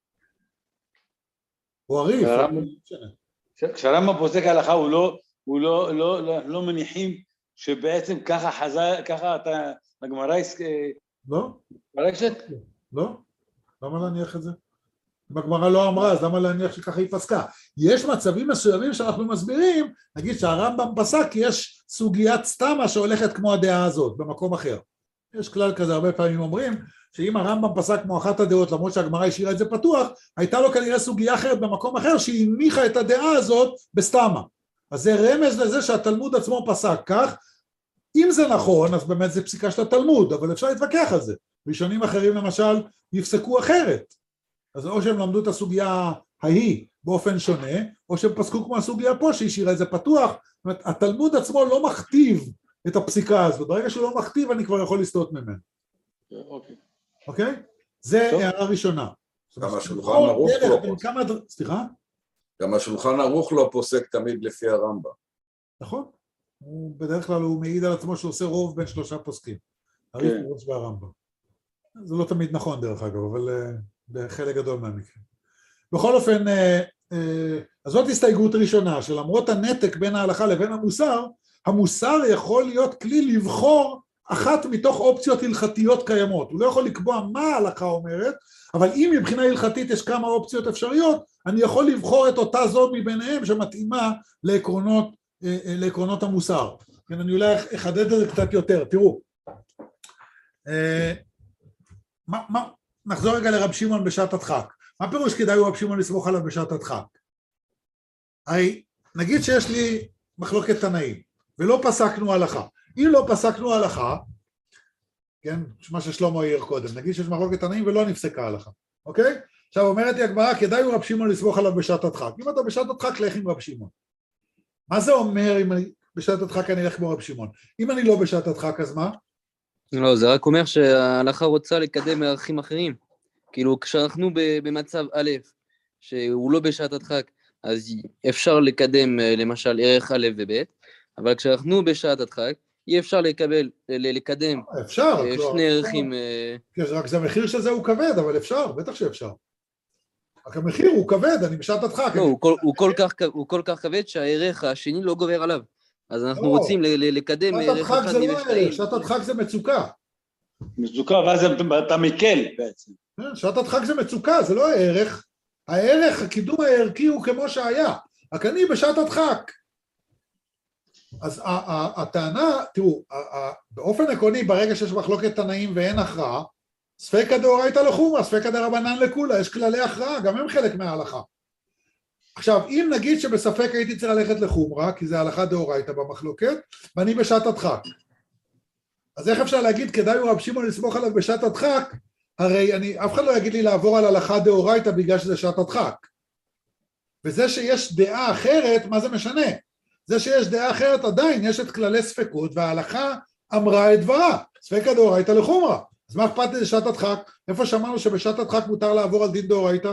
הוא הריף. כשהרמב"ם פוסק ההלכה, הוא לא מניחים שבעצם ככה הגמרא לא? פרשת? לא? למה להניח את זה? אם הגמרא לא אמרה, אז למה להניח שככה היא פסקה? יש מצבים מסוימים שאנחנו מסבירים, נגיד שהרמב"ם פסק, כי יש סוגיית סתמה שהולכת כמו הדעה הזאת, במקום אחר. יש כלל כזה, הרבה פעמים אומרים, שאם הרמב"ם פסק כמו אחת הדעות, למרות שהגמרא השאירה את זה פתוח, הייתה לו כנראה סוגיה אחרת במקום אחר, שהיא הניחה את הדעה הזאת בסתמה. אז זה רמז לזה שהתלמוד עצמו פסק כך. אם זה נכון, אז באמת זה פסיקה של התלמוד, אבל אפשר להתווכח על זה. ראשונים אחרים למשל יפסקו אחרת. אז או שהם למדו את הסוגיה ההיא באופן שונה, או שהם פסקו כמו הסוגיה פה שהשאירה את זה פתוח. זאת אומרת, התלמוד עצמו לא מכתיב את הפסיקה הזאת. ברגע שהוא לא מכתיב, אני כבר יכול לסטות ממנו. אוקיי? זה הערה ראשונה. גם השולחן ערוך לא פוסק. סליחה? גם השולחן ערוך לא פוסק תמיד לפי הרמב"ם. נכון. בדרך כלל הוא מעיד על עצמו שהוא עושה רוב בין שלושה פוסקים. הריף ראש והרמב"ם. זה לא תמיד נכון דרך אגב, אבל בחלק גדול מהמקרים. בכל אופן, אז זאת הסתייגות ראשונה, שלמרות הנתק בין ההלכה לבין המוסר, המוסר יכול להיות כלי לבחור אחת מתוך אופציות הלכתיות קיימות. הוא לא יכול לקבוע מה ההלכה אומרת, אבל אם מבחינה הלכתית יש כמה אופציות אפשריות, אני יכול לבחור את אותה זו מביניהם שמתאימה לעקרונות המוסר. כן, אני אולי אחדד את זה קצת יותר. תראו, נחזור רגע לרב שמעון בשעת הדחק. מה פירוש כדאי רב שמעון לסמוך עליו בשעת הדחק? הרי נגיד שיש לי מחלוקת תנאים, ולא פסקנו הלכה. אם לא פסקנו הלכה, כן, מה ששלמה העיר קודם, נגיד שיש מחלוקת תנאים ולא נפסקה הלכה, אוקיי? עכשיו אומרת לי הגמרא, כדאי רב שמעון לסמוך עליו בשעת הדחק. אם אתה בשעת הדחק, לך עם רב שמעון. מה זה אומר אם אני בשעת הדחק אני אלך כמו רב שמעון? אם אני לא בשעת הדחק, אז מה? לא, זה רק אומר שההלכה רוצה לקדם ערכים אחרים. כאילו, כשאנחנו במצב א', שהוא לא בשעת הדחק, אז אפשר לקדם למשל ערך א' וב', אבל כשאנחנו בשעת הדחק, אי אפשר לקדם אפשר, שני ערכים. רק זה המחיר של זה הוא כבד, אבל אפשר, בטח שאפשר. רק המחיר הוא כבד, אני בשעת הדחק. לא, הוא כל כך כבד שהערך השני לא גובר עליו. אז אנחנו רוצים לקדם ערך אחד מבשתיים. שעת הדחק זה מצוקה. מצוקה, ואז אתה מקל בעצם. שעת הדחק זה מצוקה, זה לא הערך. הערך, הקידום הערכי הוא כמו שהיה. רק אני בשעת הדחק. אז הטענה, תראו, באופן עקרוני, ברגע שיש מחלוקת תנאים ואין הכרעה, ספקא דאורייתא לחומרא, ספקא דרבנן לכולא, יש כללי הכרעה, גם הם חלק מההלכה. עכשיו, אם נגיד שבספק הייתי צריך ללכת לחומרא, כי זה הלכה דאורייתא במחלוקת, ואני בשעת הדחק. אז איך אפשר להגיד, כדאי רב שמעון לסמוך עליו בשעת הדחק, הרי אף אחד לא יגיד לי לעבור על הלכה דאורייתא בגלל שזה שעת הדחק. וזה שיש דעה אחרת, מה זה משנה? זה שיש דעה אחרת עדיין, יש את כללי ספקות, וההלכה אמרה את דברה, ספקא דאורייתא לחומרא. אז מה אכפת לי לשעת הדחק? איפה שמענו שבשעת הדחק מותר לעבור על דין דאורייתא?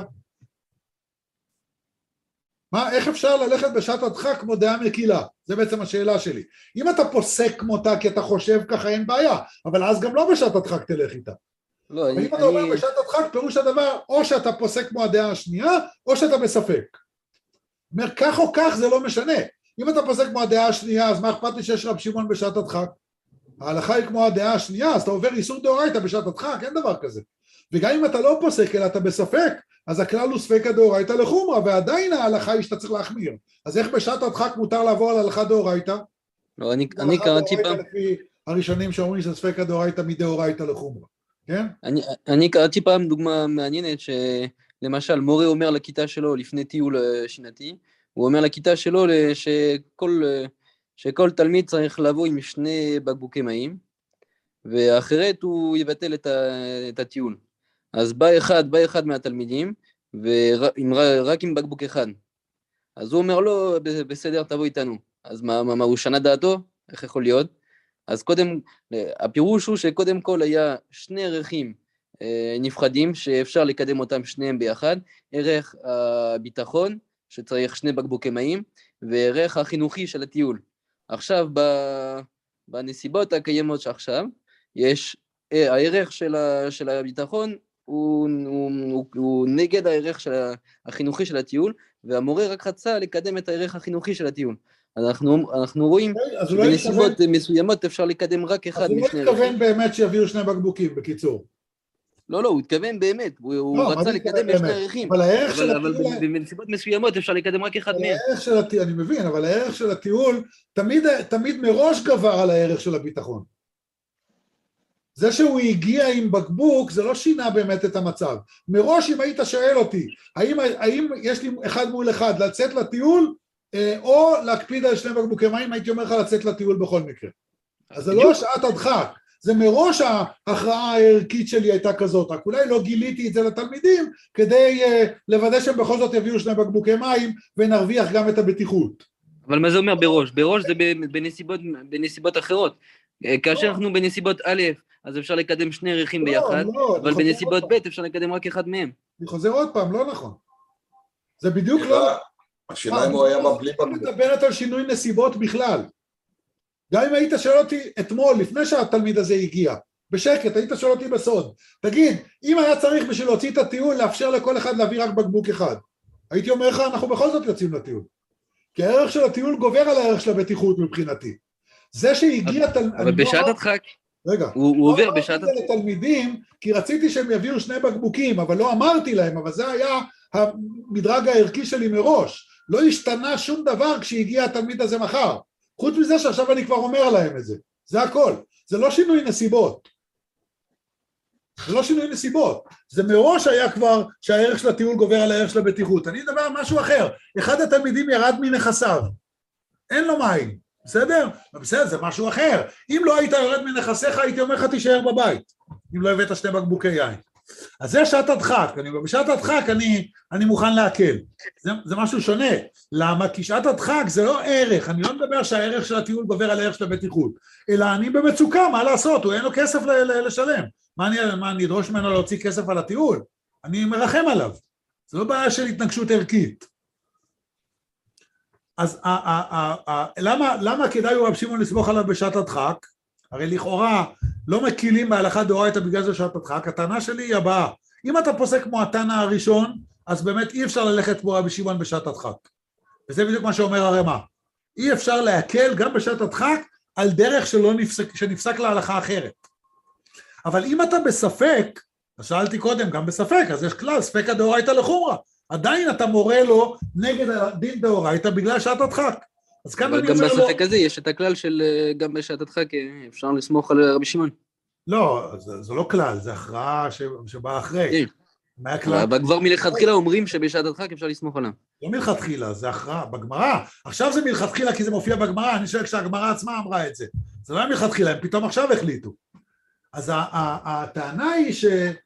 איך אפשר ללכת בשעת הדחק כמו דעה מקילה? זה בעצם השאלה שלי. אם אתה פוסק כמותה כי אתה חושב ככה אין בעיה, אבל אז גם לא בשעת הדחק תלך איתה. לא, אם אתה אומר בשעת הדחק, פירוש הדבר, או שאתה פוסק כמו הדעה השנייה, או שאתה בספק. אומר, כך או כך זה לא משנה. אם אתה פוסק כמו הדעה השנייה, אז מה אכפת לי שיש רב שמעון בשעת הדחק? ההלכה היא כמו הדעה השנייה, אז אתה עובר איסור דאורייתא בשעת הדחק, אין דבר כזה. וגם אם אתה לא פוסק, אלא אתה בספק, אז הכלל הוא ספקא דאורייתא לחומרא, ועדיין ההלכה היא שאתה צריך להחמיר. אז איך בשעת הדחק מותר לעבור על הלכה דאורייתא? לא, אני קראתי פעם... לפי הראשונים שאומרים שזה ספקא דאורייתא מדאורייתא לחומרא, כן? אני קראתי פעם דוגמה מעניינת, שלמשל מורה אומר לכיתה שלו לפני טיול שנתי, הוא אומר לכיתה שלו שכל תלמיד צריך לבוא עם 2 בקבוקי מים, ואחרת הוא יבטל את הטיול. אז בא אחד מהתלמידים, רק עם בקבוק אחד. אז הוא אומר לו, בסדר, תבוא איתנו. אז מה הוא שנה דעתו? איך יכול להיות? אז הפירוש הוא שקודם כל היה שני ערכים נפחדים, שאפשר לקדם אותם שניהם ביחד, ערך הביטחון, שצריך 2 בקבוקי מים, וערך החינוכי של הטיול. עכשיו, בנסיבות הקיימות שעכשיו, יש הערך של הביטחון, הוא נגד הערך החינוכי של הטיול, והמורה רק רצה לקדם את הערך החינוכי של הטיול. אנחנו רואים שבנסיבות מסוימות אפשר לקדם רק אחד משני ערכים. אז הוא לא התכוון באמת שיביאו 2 בקבוקים, בקיצור. לא, הוא התכוון באמת, הוא רצה לקדם את 2 ערכים. אבל בנסיבות מסוימות אפשר לקדם רק אחד מהם. אני מבין, אבל הערך של הטיול תמיד מראש גבר על הערך של הביטחון. זה שהוא הגיע עם בקבוק, זה לא שינה באמת את המצב. מראש אם היית שואל אותי, האם יש לי 1 מול 1 לצאת לטיול, או להקפיד על 2 בקבוקי מים, הייתי אומר לך לצאת לטיול בכל מקרה. אז זה לא שעת הדחק, זה מראש ההכרעה הערכית שלי הייתה כזאת, רק אולי לא גיליתי את זה לתלמידים, כדי לוודא שהם בכל זאת יביאו 2 בקבוקי מים, ונרוויח גם את הבטיחות. אבל מה זה אומר בראש? בראש זה בנסיבות אחרות. כאשר אנחנו בנסיבות א', אז אפשר לקדם 2 ערכים ביחד, אבל בנסיבות ב' אפשר לקדם רק אחד מהם. אני חוזר עוד פעם, לא נכון. זה בדיוק לא... השאלה אם הוא היה מבלי בקבוק. אני מדברת על שינוי נסיבות בכלל. גם אם היית שואל אותי אתמול, לפני שהתלמיד הזה הגיע, בשקט, היית שואל אותי בסוד, תגיד, אם היה צריך בשביל להוציא את הטיול, לאפשר לכל אחד להביא רק בקבוק אחד, הייתי אומר לך, אנחנו בכל זאת יוצאים לטיול. כי הערך של הטיול גובר על הערך של הבטיחות מבחינתי. זה שהגיע... אבל בשעת הדחק. רגע, הוא עובר בשעת הדחק. לא אמרתי לתלמידים, כי רציתי שהם יביאו 2 בקבוקים, אבל לא אמרתי להם, אבל זה היה המדרג הערכי שלי מראש. לא השתנה שום דבר כשהגיע התלמיד הזה מחר. חוץ מזה שעכשיו אני כבר אומר להם את זה. זה הכל. זה לא שינוי נסיבות. זה לא שינוי נסיבות. זה מראש היה כבר שהערך של הטיול גובר על הערך של הבטיחות. אני מדבר על משהו אחר. אחד התלמידים ירד מנכסיו. אין לו מים. בסדר? בסדר, זה משהו אחר. אם לא היית יורד מנכסיך, הייתי אומר לך תישאר בבית. אם לא הבאת 2 בקבוקי יין. אז זה שעת הדחק, בשעת הדחק אני מוכן להקל, זה משהו שונה, למה? כי שעת הדחק זה לא ערך, אני לא מדבר שהערך של הטיול גובר על הערך של הבטיחות, אלא אני במצוקה, מה לעשות, הוא אין לו כסף לשלם, מה אני אדרוש ממנו להוציא כסף על הטיול? אני מרחם עליו, זה לא בעיה של התנגשות ערכית. אז למה כדאי רב שמעון לסמוך עליו בשעת הדחק? הרי לכאורה לא מקילים בהלכה דאורייתא בגלל זה שעת הדחק, הטענה שלי היא הבאה, אם אתה פוסק כמו התנא הראשון, אז באמת אי אפשר ללכת כמו רבי שמעון בשעת הדחק, וזה בדיוק מה שאומר הרמ"א, אי אפשר להקל גם בשעת הדחק על דרך שנפסק להלכה אחרת, אבל אם אתה בספק, אז שאלתי קודם גם בספק, אז יש כלל ספקא דאורייתא לחומרא, עדיין אתה מורה לו נגד הדין דאורייתא בגלל שעת הדחק, אבל גם בספק הזה יש את הכלל של גם בשעת הדחק אפשר לסמוך על רבי שמעון. לא, זה לא כלל, זה הכרעה שבאה אחרי. אבל כבר מלכתחילה אומרים שבשעת הדחק אפשר לסמוך עליו. לא מלכתחילה, זה הכרעה, בגמרא. עכשיו זה מלכתחילה כי זה מופיע בגמרא, אני שואל כשהגמרא עצמה אמרה את זה. זה לא היה מלכתחילה, הם פתאום עכשיו החליטו. אז הטענה היא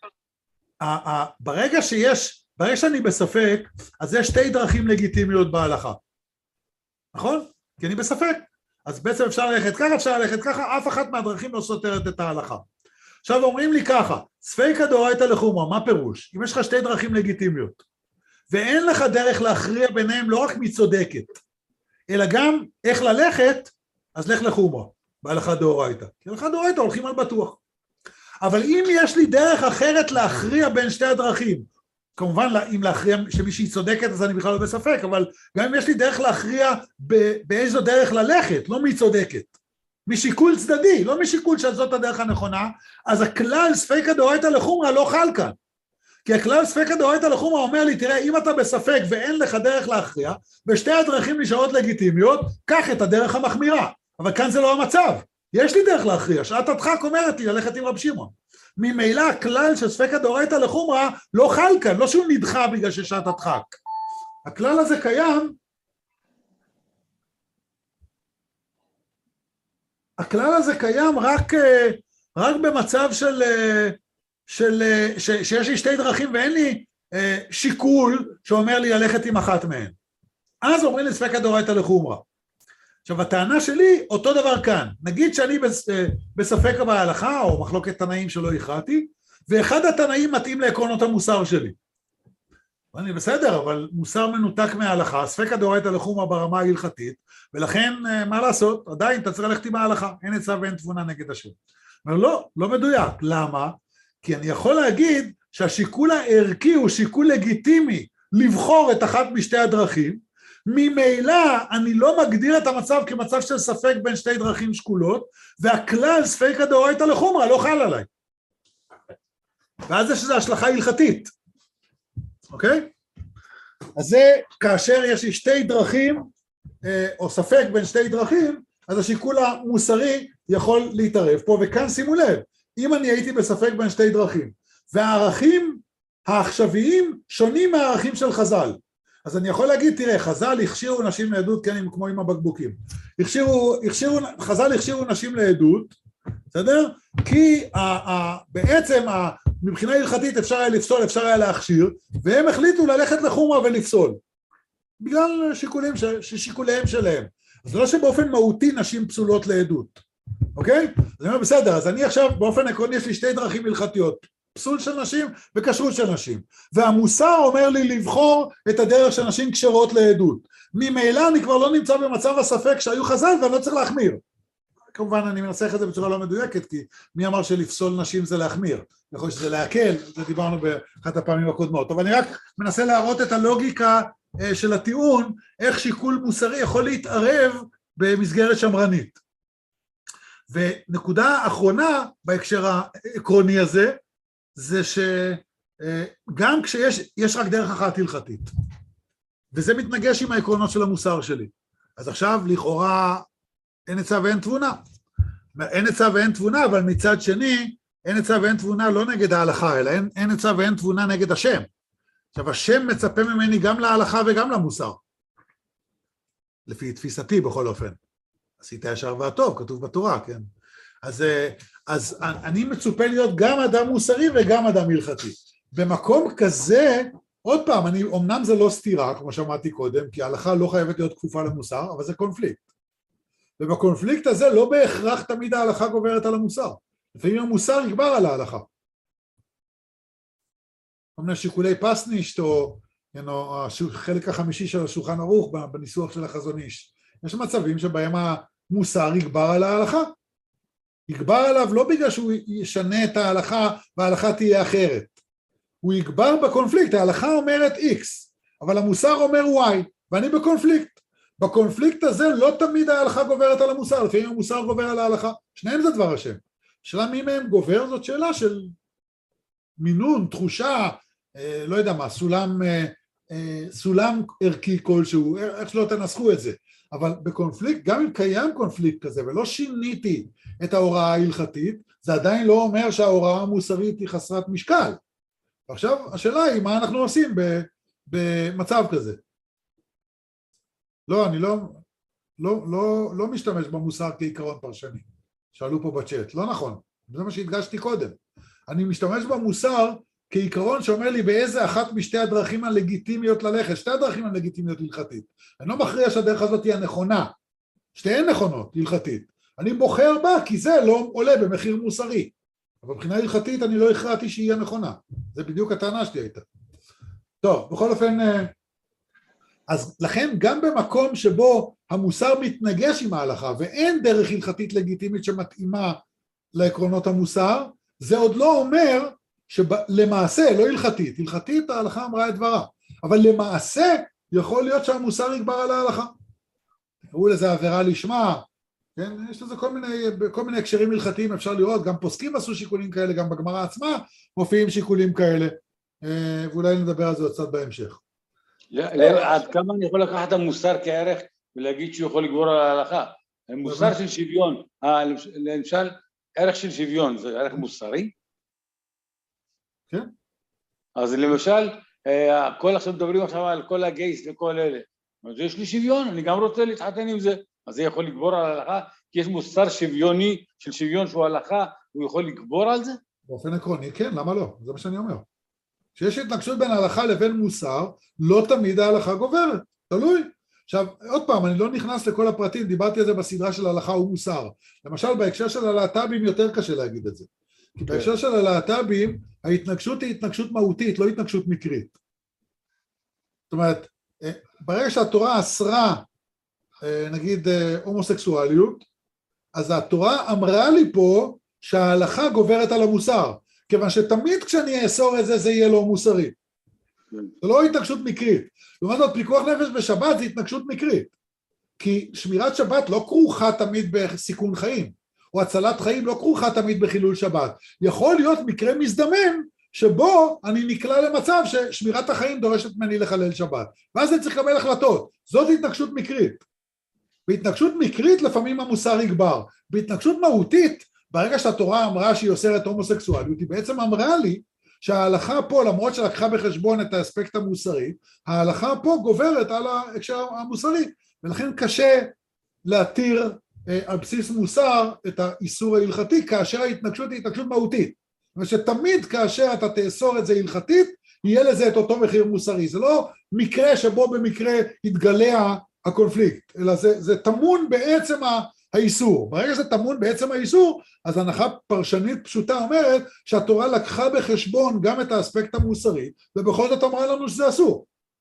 שברגע שאני בספק, אז יש 2 דרכים לגיטימיות בהלכה. נכון? כי אני בספק. אז בעצם אפשר ללכת ככה, אפשר ללכת ככה, אף אחת מהדרכים לא סותרת את ההלכה. עכשיו אומרים לי ככה, ספקא דאורייתא לחומרא, מה פירוש? אם יש לך 2 דרכים לגיטימיות, ואין לך דרך להכריע ביניהם לא רק מי צודקת, אלא גם איך ללכת, אז לך לחומרא, בהלכה דאורייתא. כי בהלכה דאורייתא הולכים על בטוח. אבל אם יש לי דרך אחרת להכריע בין 2 הדרכים, כמובן אם להכריע שמישהי צודקת אז אני בכלל לא בספק, אבל גם אם יש לי דרך להכריע באיזו דרך ללכת, לא מי צודקת, משיקול צדדי, לא משיקול שזאת הדרך הנכונה, אז הכלל ספקא דאורייתא לחומרא לא חל כאן. כי הכלל ספקא דאורייתא לחומרא אומר לי, תראה, אם אתה בספק ואין לך דרך להכריע, בשתי הדרכים נשארות לגיטימיות, קח את הדרך המחמירה. אבל כאן זה לא המצב. יש לי דרך להכריע, שעת הדחק אומרת לי ללכת עם רב שמעון. ממילא הכלל של ספקא דאורייתא לחומרא לא חל כאן, לא שהוא נדחה בגלל ששעת הדחק. הכלל הזה קיים, הכלל הזה קיים רק במצב שיש לי 2 דרכים ואין לי שיקול שאומר לי ללכת עם אחת מהן. אז אומרים לי ספקא דאורייתא לחומרא. עכשיו, הטענה שלי, אותו דבר כאן. נגיד שאני בספק בהלכה, או מחלוקת תנאים שלא הכרעתי, ואחד התנאים מתאים לעקרונות המוסר שלי. אני בסדר, אבל מוסר מנותק מההלכה, ספקא דאורייתא לחומרא ברמה ההלכתית, ולכן מה לעשות? עדיין אתה צריך ללכת עם ההלכה, אין עצה ואין תבונה נגד השם. אומר, לא מדויק. למה? כי אני יכול להגיד שהשיקול הערכי הוא שיקול לגיטימי לבחור את אחת משתי הדרכים, ממילא אני לא מגדיר את המצב כמצב של ספק בין שתי דרכים שקולות, והכלל ספקא דאורייתא לחומרא לא חל עליי. ואז יש לזה השלכה הלכתית. אוקיי? אז זה כאשר יש לי שתי דרכים, או ספק בין שתי דרכים, אז השיקול המוסרי יכול להתערב פה, וכאן שימו לב, אם אני הייתי בספק בין שתי דרכים, והערכים העכשוויים שונים מהערכים של חז"ל, אז אני יכול להגיד, תראה, חז"ל הכשירו נשים לעדות, כן, כמו עם הבקבוקים, חז"ל הכשירו נשים לעדות, בסדר? כי בעצם מבחינה הלכתית אפשר היה לפסול, אפשר היה להכשיר, והם החליטו ללכת לחומרה ולפסול, בגלל שיקוליהם שלהם. אז זה לא שבאופן מהותי נשים פסולות לעדות, אוקיי? אז אני אומר, בסדר, אז אני עכשיו באופן עקרוני יש לי שתי דרכים הלכתיות, פסול של נשים וכשרות של נשים, והמוסר אומר לי לבחור את הדרך של נשים כשרות לעדות. ממילא אני כבר לא נמצא במצב הספק שהיו חז"ל ואני לא צריך להחמיר. כמובן אני מנסח את זה בצורה לא מדויקת, כי מי אמר שלפסול נשים זה להחמיר? יכול להיות שזה להקל, זה דיברנו באחת הפעמים הקודמות, אבל אני רק מנסה להראות את הלוגיקה של הטיעון, איך שיקול מוסרי יכול להתערב במסגרת שמרנית. ונקודה אחרונה בהקשר העקרוני הזה, זה שגם כשיש רק דרך אחת הלכתית, וזה מתנגש עם העקרונות של המוסר שלי, אז עכשיו לכאורה אין עצה ואין תבונה. אין עצה ואין תבונה, אבל מצד שני, אין עצה ואין תבונה לא נגד ההלכה, אלא אין עצה ואין תבונה נגד השם. עכשיו, השם מצפה ממני גם להלכה וגם למוסר. לפי תפיסתי בכל אופן. עשית הישר והטוב, כתוב בתורה, כן? אז אני מצופה להיות גם אדם מוסרי וגם אדם הלכתי. במקום כזה, עוד פעם, אמנם זה לא סתירה, כמו שאמרתי קודם, כי ההלכה לא חייבת להיות כפופה למוסר, אבל זה קונפליקט. ובקונפליקט הזה לא בהכרח תמיד ההלכה גוברת על המוסר. לפעמים המוסר יגבר על ההלכה. כל מיני שיקולי פסנישט, או החלק החמישי של השולחן ערוך בניסוח של החזון איש. יש מצבים שבהם המוסר יגבר על ההלכה. יגבר עליו לא בגלל שהוא ישנה את ההלכה וההלכה תהיה אחרת. הוא יגבר בקונפליקט, ההלכה אומרת X, אבל המוסר אומר Y, ואני בקונפליקט. בקונפליקט הזה לא תמיד ההלכה גוברת על המוסר, לפעמים המוסר גובר על ההלכה, שניהם זה דבר השם. שאלה מי מהם גובר זאת שאלה של מינון, תחושה, לא יודע מה, סולם ערכי כלשהו, איך שלא תנסחו את זה. אבל בקונפליקט, גם אם קיים קונפליקט כזה ולא שיניתי את ההוראה ההלכתית, זה עדיין לא אומר שההוראה המוסרית היא חסרת משקל. ועכשיו השאלה היא מה אנחנו עושים במצב כזה. לא, אני לא משתמש במוסר כעיקרון פרשני. שאלו פה בצ'אט, לא נכון, זה מה שהדגשתי קודם. אני משתמש במוסר כעיקרון שאומר לי באיזה אחת משתי הדרכים הלגיטימיות ללכת, שתי הדרכים הלגיטימיות הלכתית. אני לא מכריע שהדרך הזאת היא הנכונה, שתיהן נכונות הלכתית. אני בוחר בה כי זה לא עולה במחיר מוסרי. אבל מבחינה הלכתית אני לא הכרעתי שהיא הנכונה. זה בדיוק הטענה שלי הייתה. טוב, בכל אופן, אז לכן גם במקום שבו המוסר מתנגש עם ההלכה ואין דרך הלכתית לגיטימית שמתאימה לעקרונות המוסר, זה עוד לא אומר שלמעשה, לא הלכתית, הלכתית ההלכה אמרה את דברה, אבל למעשה יכול להיות שהמוסר יגבר על ההלכה. תראו לזה עבירה לשמה, כן? יש לזה כל מיני הקשרים הלכתיים, אפשר לראות, גם פוסקים עשו שיקולים כאלה, גם בגמרא עצמה מופיעים שיקולים כאלה, ואולי נדבר על זה עוד קצת בהמשך. עד כמה אני יכול לקחת את המוסר כערך ולהגיד שהוא יכול לגבור על ההלכה? מוסר של שוויון, למשל ערך של שוויון זה ערך מוסרי? כן. אז למשל, כל עכשיו מדברים עכשיו על כל הגייס וכל אלה, אז יש לי שוויון, אני גם רוצה להתחתן עם זה, אז זה יכול לגבור על ההלכה, כי יש מוסר שוויוני של שוויון שהוא הלכה, הוא יכול לגבור על זה? באופן עקרוני, כן, למה לא? זה מה שאני אומר. כשיש התנגשות בין ההלכה לבין מוסר, לא תמיד ההלכה גוברת, תלוי. עכשיו, עוד פעם, אני לא נכנס לכל הפרטים, דיברתי על זה בסדרה של הלכה ומוסר. למשל, בהקשר של הלהט"בים יותר קשה להגיד את זה. כי בהקשר של הלהט"בים, ההתנגשות היא התנגשות מהותית, לא התנגשות מקרית. זאת אומרת, ברגע שהתורה אסרה, נגיד, הומוסקסואליות, אז התורה אמרה לי פה שההלכה גוברת על המוסר, כיוון שתמיד כשאני אאסור את זה, זה יהיה לא מוסרי. זה לא התנגשות מקרית. לעומת זאת, פיקוח נפש בשבת זה התנגשות מקרית. כי שמירת שבת לא כרוכה תמיד בסיכון חיים, או הצלת חיים לא כרוכה תמיד בחילול שבת. יכול להיות מקרה מזדמן, שבו אני נקלע למצב ששמירת החיים דורשת ממני לחלל שבת. ואז אני צריך לקבל החלטות. זאת התנגשות מקרית. בהתנגשות מקרית לפעמים המוסר יגבר. בהתנגשות מהותית, ברגע שהתורה אמרה שהיא אוסרת הומוסקסואליות, היא בעצם אמרה לי שההלכה פה, למרות שלקחה בחשבון את האספקט המוסרי, ההלכה פה גוברת על ההקשר המוסרי, ולכן קשה להתיר על בסיס מוסר את האיסור ההלכתי, כאשר ההתנגשות היא התנגשות מהותית. ושתמיד כאשר אתה תאסור את זה הלכתית, יהיה לזה את אותו מחיר מוסרי. זה לא מקרה שבו במקרה יתגלה הקונפליקט, אלא זה תמון בעצם האיסור. ברגע שזה תמון בעצם האיסור, אז הנחה פרשנית פשוטה אומרת שהתורה לקחה בחשבון גם את האספקט המוסרי, ובכל זאת אמרה לנו שזה אסור.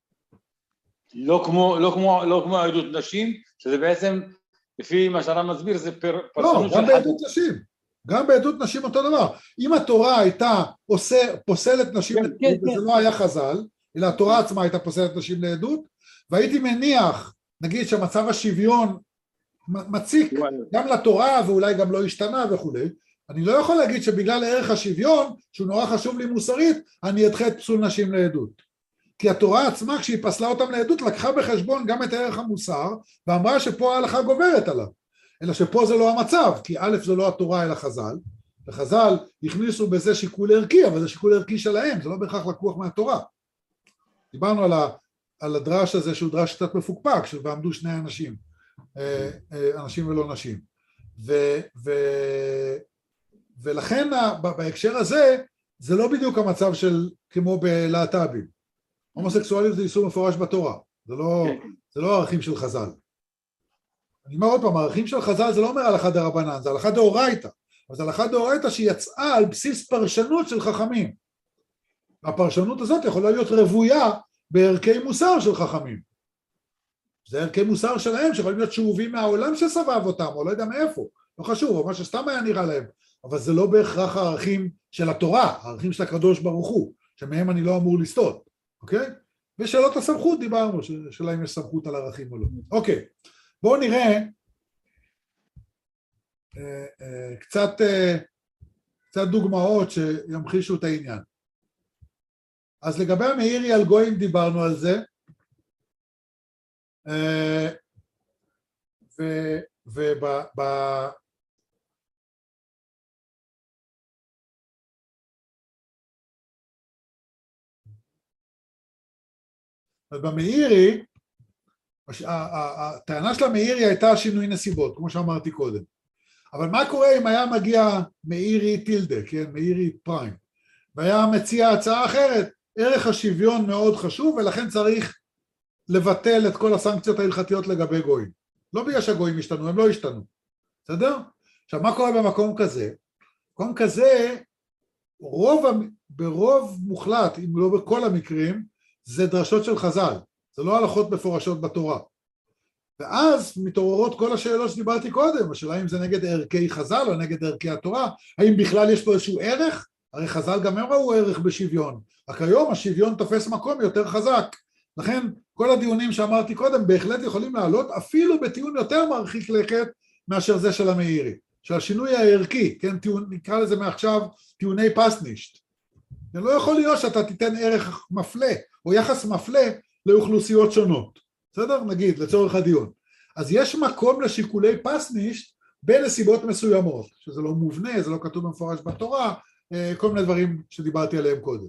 לא כמו עדות נשים, שזה בעצם, לפי מה שהר"ן מסביר, זה פרשנות של גם בעדות נשים. גם בעדות נשים אותו דבר. אם התורה הייתה פוסלת נשים לעדות, וזה לא היה חז"ל, אלא התורה עצמה הייתה פוסלת נשים לעדות, והייתי מניח, נגיד שמצב השוויון מציק גם לתורה ואולי גם לא השתנה וכו', אני לא יכול להגיד שבגלל ערך השוויון, שהוא נורא חשוב לי מוסרית, אני אדחה את פסול נשים לעדות. כי התורה עצמה, כשהיא פסלה אותם לעדות, לקחה בחשבון גם את ערך המוסר, ואמרה שפה ההלכה גוברת עליו. אלא שפה זה לא המצב, כי א' זה לא התורה אלא חז"ל, וחז"ל הכניסו בזה שיקול ערכי, אבל זה שיקול ערכי שלהם, זה לא בהכרח לקוח מהתורה. דיברנו על הדרש הזה שהוא דרש קצת מפוקפק, ועמדו שני אנשים, אנשים ולא נשים. ולכן בהקשר הזה, זה לא בדיוק המצב של כמו בלהט"בים. הומוסקסואליות זה איסור מפורש בתורה, זה לא הערכים של חז"ל. אני אומר עוד פעם, הערכים של חז"ל זה לא אומר הלכה דרבנן, זה הלכה דאורייתא, אבל זה הלכה דאורייתא שיצאה על בסיס פרשנות של חכמים. הפרשנות הזאת יכולה להיות רבויה בערכי מוסר של חכמים. זה ערכי מוסר שלהם שיכולים להיות שאובים מהעולם שסבב אותם, או לא יודע מאיפה, לא חשוב, או מה שסתם היה נראה להם, אבל זה לא בהכרח הערכים של התורה, הערכים של הקדוש ברוך הוא, שמהם אני לא אמור לסטות, אוקיי? ושאלות הסמכות דיברנו, שאלה אם יש סמכות על הערכים או לא. אוקיי, בואו נראה קצת דוגמאות שימחישו את העניין. אז לגבי המאירי על גויים דיברנו על זה, במאירי, הטענה של המאירי הייתה שינוי נסיבות, כמו שאמרתי קודם. אבל מה קורה אם היה מגיע מאירי טילדה, כן, מאירי פריים, והיה מציע הצעה אחרת, ערך השוויון מאוד חשוב, ולכן צריך לבטל את כל הסנקציות ההלכתיות לגבי גויים. לא בגלל שהגויים השתנו, הם לא השתנו. בסדר? עכשיו, מה קורה במקום כזה? במקום כזה, ברוב מוחלט, אם לא בכל המקרים, זה דרשות של חז"ל. זה לא הלכות מפורשות בתורה. ואז מתעוררות כל השאלות שדיברתי קודם, השאלה אם זה נגד ערכי חז"ל או נגד ערכי התורה, האם בכלל יש פה איזשהו ערך? הרי חז"ל גם הם ראו ערך בשוויון, רק היום השוויון תופס מקום יותר חזק, לכן כל הדיונים שאמרתי קודם בהחלט יכולים לעלות אפילו בטיעון יותר מרחיק לכת מאשר זה של המאירי, של השינוי הערכי, כן, נקרא לזה מעכשיו טיעוני פסנישט. זה לא יכול להיות שאתה תיתן ערך מפלה או יחס מפלה לאוכלוסיות שונות, בסדר? נגיד לצורך הדיון. אז יש מקום לשיקולי פסנישט בנסיבות מסוימות, שזה לא מובנה, זה לא כתוב במפורש בתורה, כל מיני דברים שדיברתי עליהם קודם.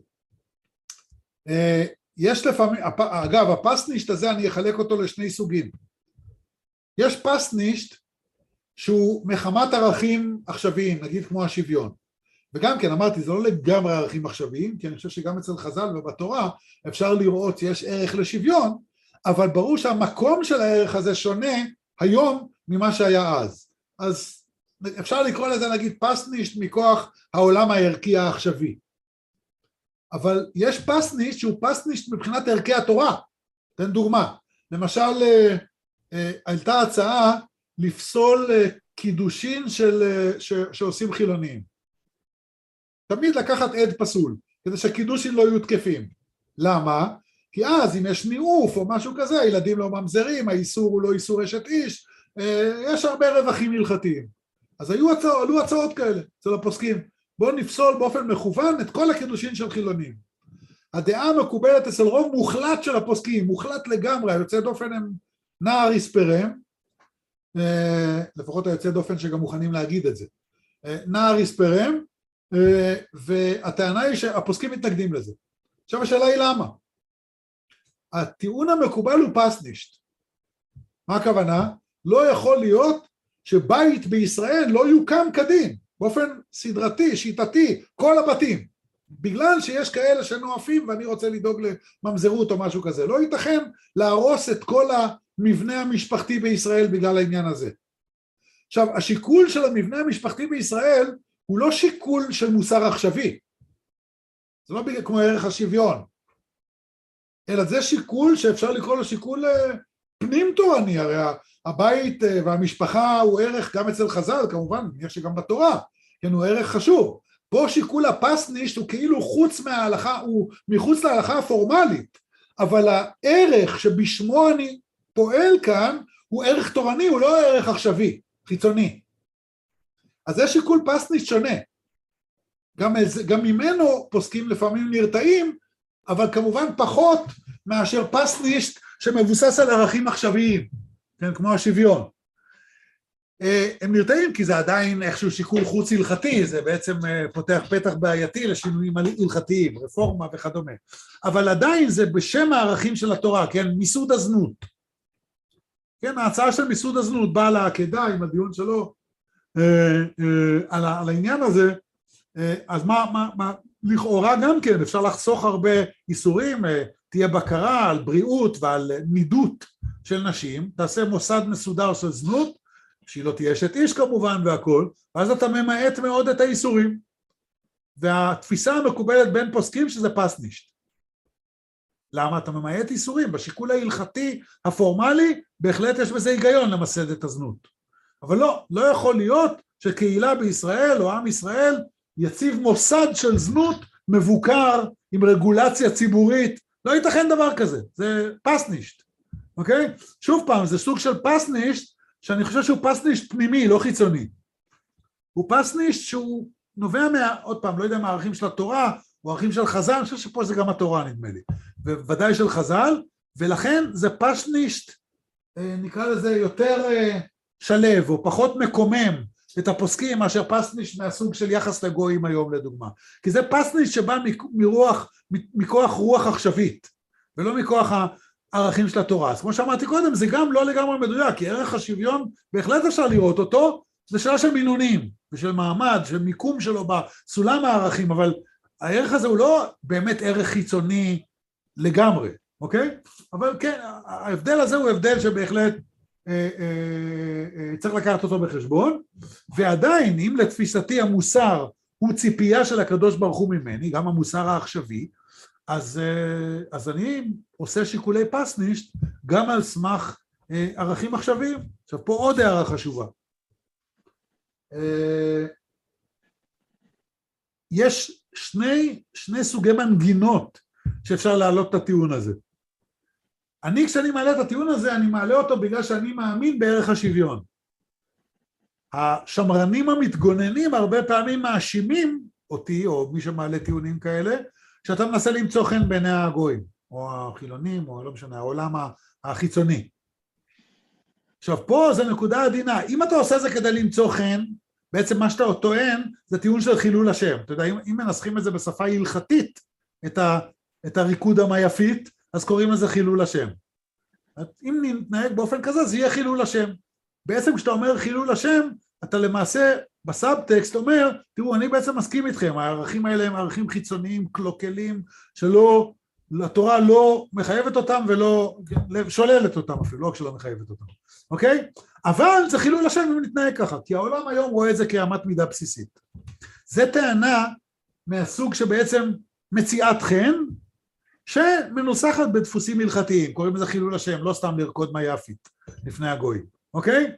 יש לפעמים, אגב, הפסנישט הזה אני אחלק אותו לשני סוגים. יש פסנישט שהוא מחמת ערכים עכשוויים, נגיד כמו השוויון. וגם כן, אמרתי, זה לא לגמרי ערכים עכשוויים, כי אני חושב שגם אצל חז"ל ובתורה אפשר לראות שיש ערך לשוויון, אבל ברור שהמקום של הערך הזה שונה היום ממה שהיה אז. אז אפשר לקרוא לזה נגיד פסנישט מכוח העולם הערכי העכשווי. אבל יש פסנישט שהוא פסנישט מבחינת ערכי התורה. תן דוגמה. למשל, עלתה הצעה לפסול קידושין שעושים חילוניים. תמיד לקחת עד פסול, כדי שהקידושין לא יהיו תקפים. למה? כי אז אם יש ניאוף או משהו כזה, הילדים לא ממזרים, האיסור הוא לא איסור אשת איש, יש הרבה רווחים הלכתיים. אז עלו הצעות כאלה אצל הפוסקים. בואו נפסול באופן מכוון את כל הקידושין של חילונים. הדעה המקובלת אצל רוב מוחלט של הפוסקים, מוחלט לגמרי, היוצא דופן הם נער יספרם, לפחות היוצא דופן שגם מוכנים להגיד את זה, נער יספרם, והטענה היא שהפוסקים מתנגדים לזה. עכשיו השאלה היא למה? הטיעון המקובל הוא פסנישט. מה הכוונה? לא יכול להיות שבית בישראל לא יוקם כדין, באופן סדרתי, שיטתי, כל הבתים, בגלל שיש כאלה שנואפים ואני רוצה לדאוג לממזרות או משהו כזה. לא ייתכן להרוס את כל המבנה המשפחתי בישראל בגלל העניין הזה. עכשיו, השיקול של המבנה המשפחתי בישראל הוא לא שיקול של מוסר עכשווי. זה לא כמו ערך השוויון. אלא זה שיקול שאפשר לקרוא לו שיקול פנים תורני. הרי הבית והמשפחה הוא ערך גם אצל חז"ל, כמובן, יש שגם בתורה, כן, הוא ערך חשוב. פה שיקול הפסנישט הוא כאילו חוץ מההלכה, הוא מחוץ להלכה הפורמלית, אבל הערך שבשמו אני פועל כאן הוא ערך תורני, הוא לא ערך עכשווי, חיצוני. אז זה שיקול פסנישט שונה. גם ממנו פוסקים לפעמים נרתעים, אבל כמובן פחות מאשר פסנישט שמבוסס על ערכים עכשוויים, כן, כמו השוויון. הם נרתעים כי זה עדיין איכשהו שיקול חוץ הלכתי, זה בעצם פותח פתח בעייתי לשינויים הלכתיים, רפורמה וכדומה. אבל עדיין זה בשם הערכים של התורה, כן, מיסוד הזנות. כן, ההצעה של מיסוד הזנות באה לעקדה עם הדיון שלו על העניין הזה, אז מה, לכאורה גם כן, אפשר לחסוך הרבה איסורים, תהיה בקרה על בריאות ועל נידות של נשים, תעשה מוסד מסודר של זנות, שהיא לא תהיה אשת איש כמובן והכל, ואז אתה ממעט מאוד את האיסורים. והתפיסה המקובלת בין פוסקים שזה פסנישט. למה? אתה ממעט איסורים, בשיקול ההלכתי הפורמלי, בהחלט יש בזה היגיון למסד את הזנות. אבל לא יכול להיות שקהילה בישראל או עם ישראל יציב מוסד של זנות מבוקר עם רגולציה ציבורית, לא ייתכן דבר כזה, זה פסנישט, אוקיי? שוב פעם, זה סוג של פסנישט, שאני חושב שהוא פסנישט פנימי, לא חיצוני. הוא פסנישט שהוא נובע עוד פעם, לא יודע מה הערכים של התורה, או הערכים של חז"ל, אני חושב שפה זה גם התורה נדמה לי, וודאי של חז"ל, ולכן זה פסנישט, נקרא לזה יותר שלב, או פחות מקומם את הפוסקים, מאשר פסנישט מהסוג של יחס לגויים היום לדוגמה. כי זה פסנישט שבא מכוח רוח עכשווית, ולא מכוח הערכים של התורה. אז כמו שאמרתי קודם, זה גם לא לגמרי מדויק, כי ערך השוויון בהחלט אפשר לראות אותו, זה שאלה של מינונים, ושל מעמד, של מיקום שלו בסולם הערכים, אבל הערך הזה הוא לא באמת ערך חיצוני לגמרי, אוקיי? אבל כן, ההבדל הזה הוא הבדל שבהחלט צריך לקחת אותו בחשבון, ועדיין, אם לתפיסתי המוסר הוא ציפייה של הקדוש ברוך הוא ממני, גם המוסר העכשווי, אז אני עושה שיקולי פסנישט גם על סמך ערכים עכשוויים. עכשיו פה עוד הערה חשובה. יש שני סוגי מנגינות שאפשר להעלות את הטיעון הזה. כשאני מעלה את הטיעון הזה, אני מעלה אותו בגלל שאני מאמין בערך השוויון. השמרנים המתגוננים הרבה פעמים מאשימים אותי, או מי שמעלה טיעונים כאלה, שאתה מנסה למצוא חן בעיני הגויים, או החילונים, או לא משנה, העולם החיצוני. עכשיו, פה זה נקודה עדינה. אם אתה עושה זה כדי למצוא חן, בעצם מה שאתה טוען, זה טיעון של חילול השם. אתה יודע, אם מנסחים את זה בשפה הלכתית, את הריקוד המייפית, אז קוראים לזה חילול השם. אם נתנהג באופן כזה, זה יהיה חילול השם. בעצם כשאתה אומר חילול השם, אתה למעשה בסאבטקסט אומר, תראו, אני בעצם מסכים איתכם, הערכים האלה הם ערכים חיצוניים, קלוקלים, שלא התורה לא מחייבת אותם ולא שוללת אותם אפילו, לא רק שלא מחייבת אותם, אוקיי? אבל זה חילול השם אם נתנהג ככה, כי העולם היום רואה את זה כאמת מידה בסיסית. זה טענה מהסוג שבעצם מציאת חן, שמנוסחת בדפוסים הלכתיים, קוראים לזה חילול השם, לא סתם לרקוד מיאפית לפני הגויים, אוקיי?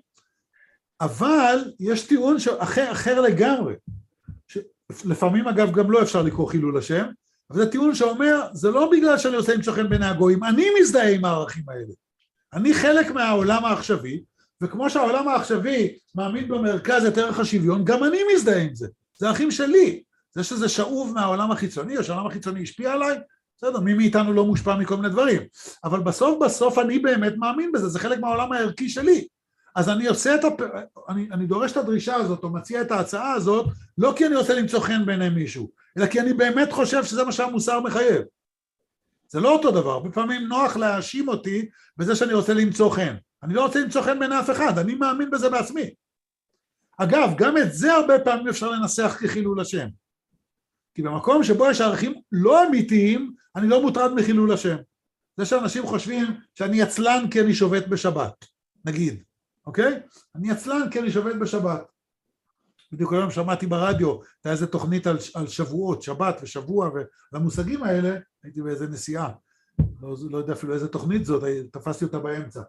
אבל יש טיעון אחר לגמרי, לפעמים אגב גם לא אפשר לקרוא חילול השם, אבל זה טיעון שאומר, זה לא בגלל שאני רוצה למשוך חן בעיני הגויים, אני מזדהה עם הערכים האלה, אני חלק מהעולם העכשווי, וכמו שהעולם העכשווי מעמיד במרכז את ערך השוויון, גם אני מזדהה עם זה, זה ערכים שלי, זה שזה שאוב מהעולם החיצוני, או שהעולם החיצוני השפיע עליי, בסדר, מי מאיתנו לא מושפע מכל מיני דברים, אבל בסוף אני באמת מאמין בזה, זה חלק מהעולם הערכי שלי, אז אני דורש את הדרישה הזאת, או מציע את ההצעה הזאת, לא כי אני רוצה למצוא חן בעיני מישהו, אלא כי אני באמת חושב שזה מה שהמוסר מחייב. זה לא אותו דבר, בפעמים נוח להאשים אותי בזה שאני רוצה למצוא חן. אני לא רוצה למצוא חן בעיני אף אחד, אני מאמין בזה בעצמי. אגב, גם את זה הרבה פעמים אפשר לנסח כחילול השם. כי במקום שבו יש ערכים לא אמיתיים, אני לא מוטרד מחילול השם. זה שאנשים חושבים שאני עצלן כי אני שובת בשבת, נגיד. אוקיי? אני עצלן כי אני שובת בשבת. בדיוק היום שמעתי ברדיו, הייתה איזו תוכנית על שבועות, שבת ושבוע, ולמושגים האלה, הייתי באיזה נסיעה, לא יודע אפילו איזה תוכנית זאת, תפסתי אותה באמצע.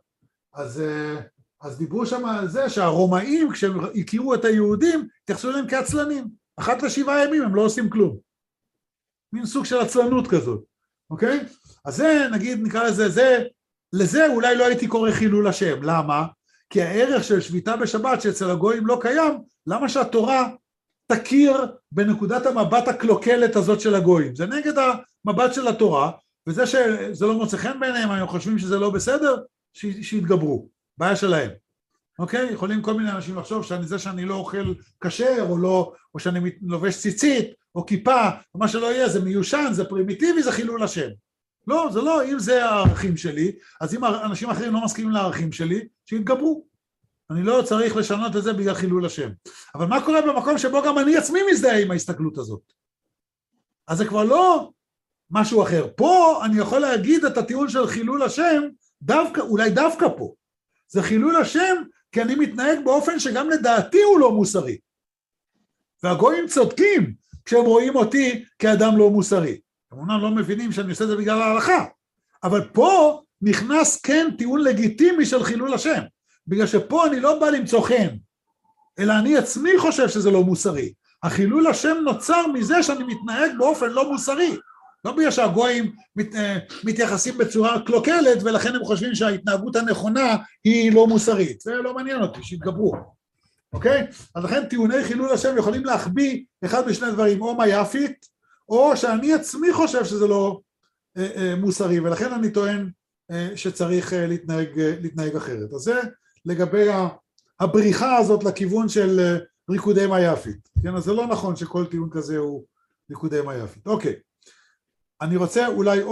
אז דיברו שם על זה שהרומאים, כשהם הכירו את היהודים, התייחסו להם כעצלנים. 1 ל7 ימים הם לא עושים כלום. מין סוג של עצלנות כזאת, אוקיי? אז זה, נגיד, נקרא לזה, לזה אולי לא הייתי קורא חילול השם. למה? כי הערך של שביתה בשבת שאצל הגויים לא קיים, למה שהתורה תכיר בנקודת המבט הקלוקלת הזאת של הגויים? זה נגד המבט של התורה, וזה שזה לא מוצא חן בעיניהם, הם חושבים שזה לא בסדר, שיתגברו, בעיה שלהם. אוקיי? יכולים כל מיני אנשים לחשוב שזה שאני לא אוכל כשר, או שאני לובש ציצית, או כיפה, או מה שלא יהיה, זה מיושן, זה פרימיטיבי, זה חילול השם. לא, זה לא, אם זה הערכים שלי, אז אם אנשים אחרים לא מסכימים לערכים שלי, שיתגברו. אני לא צריך לשנות את זה בגלל חילול השם. אבל מה קורה במקום שבו גם אני עצמי מזדהה עם ההסתכלות הזאת? אז זה כבר לא משהו אחר. פה אני יכול להגיד את הטיעון של חילול השם, אולי דווקא פה. זה חילול השם כי אני מתנהג באופן שגם לדעתי הוא לא מוסרי. והגויים צודקים כשהם רואים אותי כאדם לא מוסרי. הם לא מבינים שאני עושה את זה בגלל ההלכה, אבל פה נכנס כן טיעון לגיטימי של חילול השם, בגלל שפה אני לא בא למצוא חן, אלא אני עצמי חושב שזה לא מוסרי. החילול השם נוצר מזה שאני מתנהג באופן לא מוסרי, לא בגלל שהגויים מתייחסים בצורה קלוקלת, ולכן הם חושבים שההתנהגות הנכונה היא לא מוסרית, זה לא מעניין אותי, שיתגברו. אוקיי? אז לכן טיעוני חילול השם יכולים להחביא אחד משני דברים, או מיאפית, או שאני עצמי חושב שזה לא מוסרי, ולכן אני טוען שצריך להתנהג אחרת. אז זה לגבי הבריחה הזאת לכיוון של ריקודי מיאפית. כן, אז זה לא נכון שכל טיעון כזה הוא ריקודי מיאפית. אוקיי, אני רוצה אולי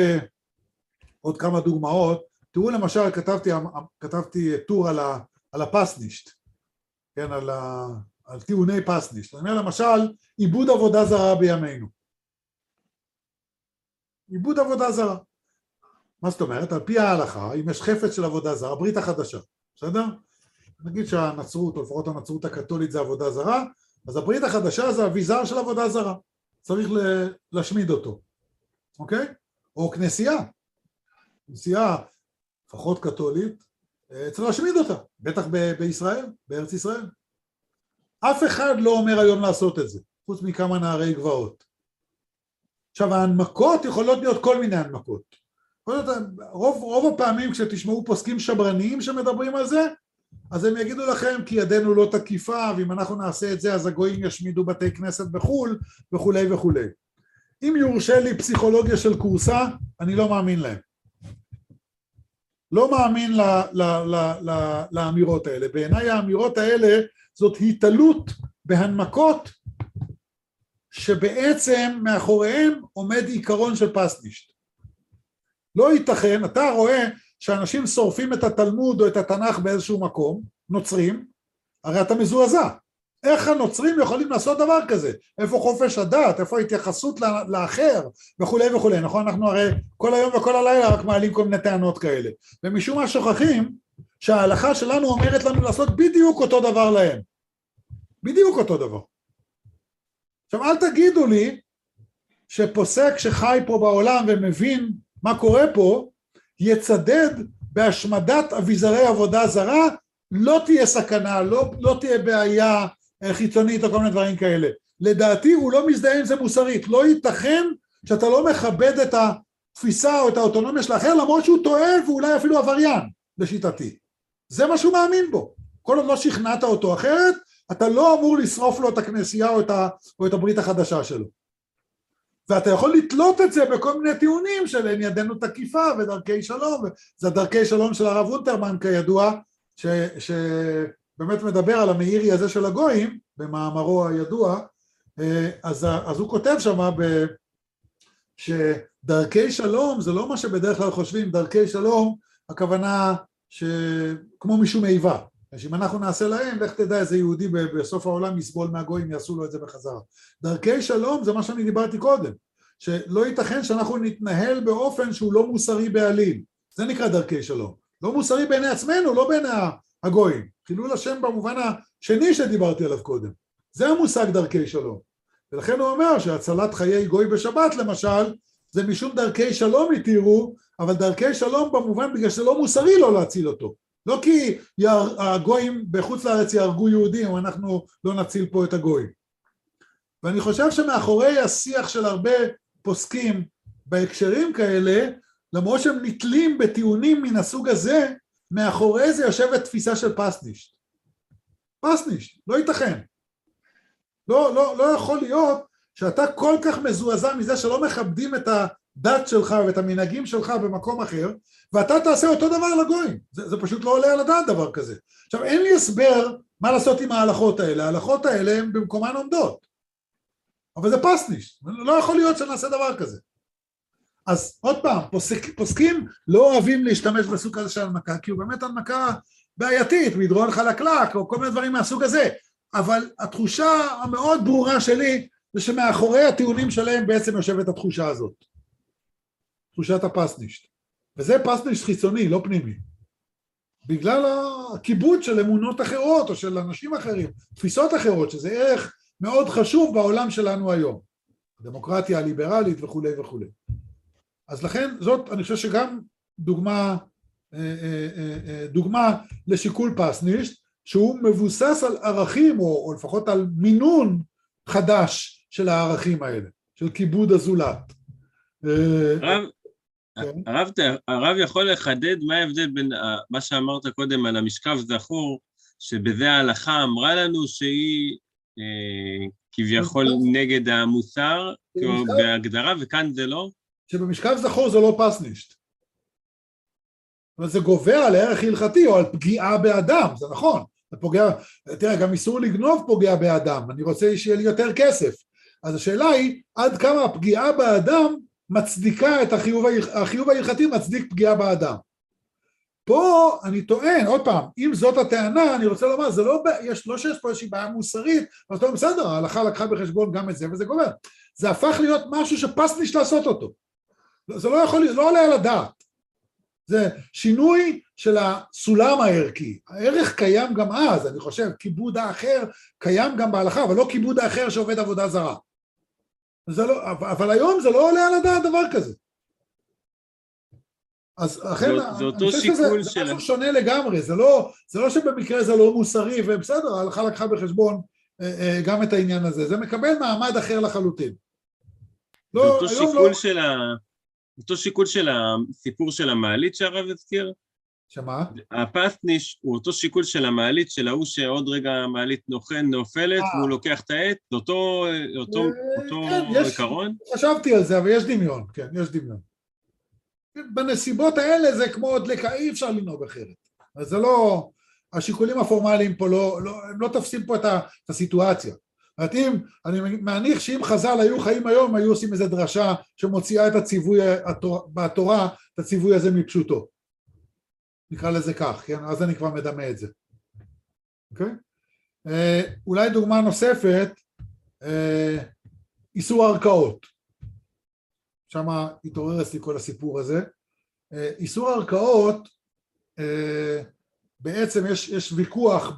עוד כמה דוגמאות. תראו למשל, כתבתי טור על הפסנישט, כן, על טיעוני פסנישט. אני אומר למשל, עיבוד עבודה זרה בימינו. עיבוד עבודה זרה. מה זאת אומרת? על פי ההלכה, אם יש חפץ של עבודה זרה, ברית החדשה, בסדר? נגיד שהנצרות, או לפחות הנצרות הקתולית זה עבודה זרה, אז הברית החדשה זה אביזר של עבודה זרה. צריך להשמיד אותו. אוקיי? או כנסייה. כנסייה, לפחות קתולית, צריך להשמיד אותה. בטח בישראל, בארץ ישראל. אף אחד לא אומר היום לעשות את זה, חוץ מכמה נערי גבעות. עכשיו, ההנמקות יכולות להיות כל מיני הנמקות. רוב הפעמים כשתשמעו פוסקים שברניים שמדברים על זה, אז הם יגידו לכם כי ידנו לא תקיפה, ואם אנחנו נעשה את זה אז הגויים ישמידו בתי כנסת בחול, וכולי וכולי. אם יורשה לי פסיכולוגיה של קורסה, אני לא מאמין להם. לא מאמין לאמירות האלה. בעיניי האמירות האלה זאת התעלות בהנמקות, שבעצם מאחוריהם עומד עיקרון של פסנישט. לא ייתכן, אתה רואה שאנשים שורפים את התלמוד או את התנ"ך באיזשהו מקום, נוצרים, הרי אתה מזועזע. איך הנוצרים יכולים לעשות דבר כזה? איפה חופש הדת? איפה ההתייחסות לאחר? וכולי וכולי. נכון, אנחנו הרי כל היום וכל הלילה רק מעלים כל מיני טענות כאלה. ומשום מה שוכחים שההלכה שלנו אומרת לנו לעשות בדיוק אותו דבר להם. בדיוק אותו דבר. עכשיו אל תגידו לי שפוסק שחי פה בעולם ומבין מה קורה פה, יצדד בהשמדת אביזרי עבודה זרה, לא תהיה סכנה, לא תהיה בעיה חיצונית או כל מיני דברים כאלה. לדעתי הוא לא מזדהה עם זה מוסרית, לא ייתכן שאתה לא מכבד את התפיסה או את האוטונומיה של האחר, למרות שהוא טועה ואולי אפילו עבריין, לשיטתי. זה מה שהוא מאמין בו. כל עוד לא שכנעת אותו אחרת, אתה לא אמור לשרוף לו את הכנסייה או את הברית החדשה שלו. ואתה יכול לתלות את זה בכל מיני טיעונים של אין ידנו תקיפה ודרכי שלום, זה דרכי שלום של הרב אונטרמן כידוע, שבאמת מדבר על המאירי הזה של הגויים, במאמרו הידוע, אז הוא כותב שמה שדרכי שלום זה לא מה שבדרך כלל חושבים, דרכי שלום הכוונה כמו משום איבה, שאם אנחנו נעשה להם, לך תדע איזה יהודי בסוף העולם יסבול מהגויים, יעשו לו את זה בחזרה. דרכי שלום זה מה שאני דיברתי קודם, שלא ייתכן שאנחנו נתנהל באופן שהוא לא מוסרי בעליל, זה נקרא דרכי שלום, לא מוסרי בעיני עצמנו, לא בעיני הגויים, חילול השם במובן השני שדיברתי עליו קודם, זה המושג דרכי שלום, ולכן הוא אומר שהצלת חיי גוי בשבת למשל, זה משום דרכי שלום יתירו, אבל דרכי שלום במובן בגלל שזה לא מוסרי לא להציל אותו, לא כי הגויים בחוץ לארץ יהרגו יהודים, אנחנו לא נציל פה את הגויים. ואני חושב שמאחורי השיח של הרבה פוסקים בהקשרים כאלה, למרות שהם נתלים בטיעונים מן הסוג הזה, מאחורי זה יושבת תפיסה של פסנישט. פסנישט, לא ייתכן. לא יכול להיות שאתה כל כך מזועזע מזה שלא מכבדים את הדת שלך ואת המנהגים שלך במקום אחר, ואתה תעשה אותו דבר לגויים. זה פשוט לא עולה על הדעת דבר כזה. עכשיו אין לי הסבר מה לעשות עם ההלכות האלה, ההלכות האלה הן במקומן עומדות. אבל זה פסנישט, לא יכול להיות שנעשה דבר כזה. אז עוד פעם, פוסקים לא אוהבים להשתמש בסוג הזה של הנמקה, כי הוא באמת הנמקה בעייתית, מדרון חלקלק, או כל מיני דברים מהסוג הזה, אבל התחושה המאוד ברורה שלי, זה שמאחורי הטיעונים שלהם בעצם יושבת התחושה הזאת. תחושת הפסנישט. וזה פסנישט חיצוני, לא פנימי. בגלל הכיבוד של אמונות אחרות, או של אנשים אחרים, תפיסות אחרות, שזה ערך מאוד חשוב בעולם שלנו היום. הדמוקרטיה הליברלית וכו' וכו'. אז לכן זאת, אני חושב שגם דוגמה לשיקול פסנישט, שהוא מבוסס על ערכים, או לפחות על מינון חדש של הערכים האלה, של כיבוד הזולת. הרב יכול לחדד מה ההבדל בין מה שאמרת קודם על המשכב זכור, שבזה ההלכה אמרה לנו שהיא כביכול נגד המוסר, בהגדרה, וכאן זה לא? שבמשכב זכור זה לא פסנישט. אבל זה גובר על ערך הלכתי או על פגיעה באדם, זה נכון. תראה, גם איסור לגנוב פוגע באדם, אני רוצה שיהיה לי יותר כסף. אז השאלה היא, עד כמה הפגיעה באדם מצדיקה את החיוב ההלכתי מצדיק פגיעה באדם. פה אני טוען, עוד פעם, אם זאת הטענה, אני רוצה לומר, זה לא שיש פה איזושהי בעיה מוסרית, אז טוב, בסדר, ההלכה לקחה בחשבון גם את זה, וזה גובר. זה הפך להיות משהו שפסנישט לעשות אותו. זה לא יכול, לא עולה על הדעת. זה שינוי של הסולם הערכי. הערך קיים גם אז, אני חושב, כיבוד האחר קיים גם בהלכה, אבל לא כיבוד האחר שעובד עבודה זרה. אבל היום זה לא עולה על הדעת דבר כזה. אז לכן, אני חושב שזה משהו שונה לגמרי, זה לא שבמקרה זה לא מוסרי, ובסדר, ההלכה לקחה בחשבון גם את העניין הזה, זה מקבל מעמד אחר לחלוטין. זה אותו שיקול של הסיפור של המעלית שהרב הזכיר? שמה? הפסניש הוא אותו שיקול של המעלית, של ההוא שעוד רגע המעלית נופלת, והוא לוקח את העט, זה אותו עיקרון? חשבתי על זה, אבל יש דמיון, כן, יש דמיון. בנסיבות האלה זה כמו דלקה, אי אפשר לנהוג אחרת. אז זה לא, השיקולים הפורמליים פה הם לא תופסים פה את הסיטואציה. אני מניח שאם חז"ל היו חיים היום, היו עושים איזו דרשה שמוציאה את הציווי בתורה, את הציווי הזה מפשוטו. נקרא לזה כך, כן? אז אני כבר מדמה את זה. אוקיי? אולי דוגמה נוספת, איסור הערכאות. שם התעורר אצלי כל הסיפור הזה. איסור הערכאות, בעצם יש ויכוח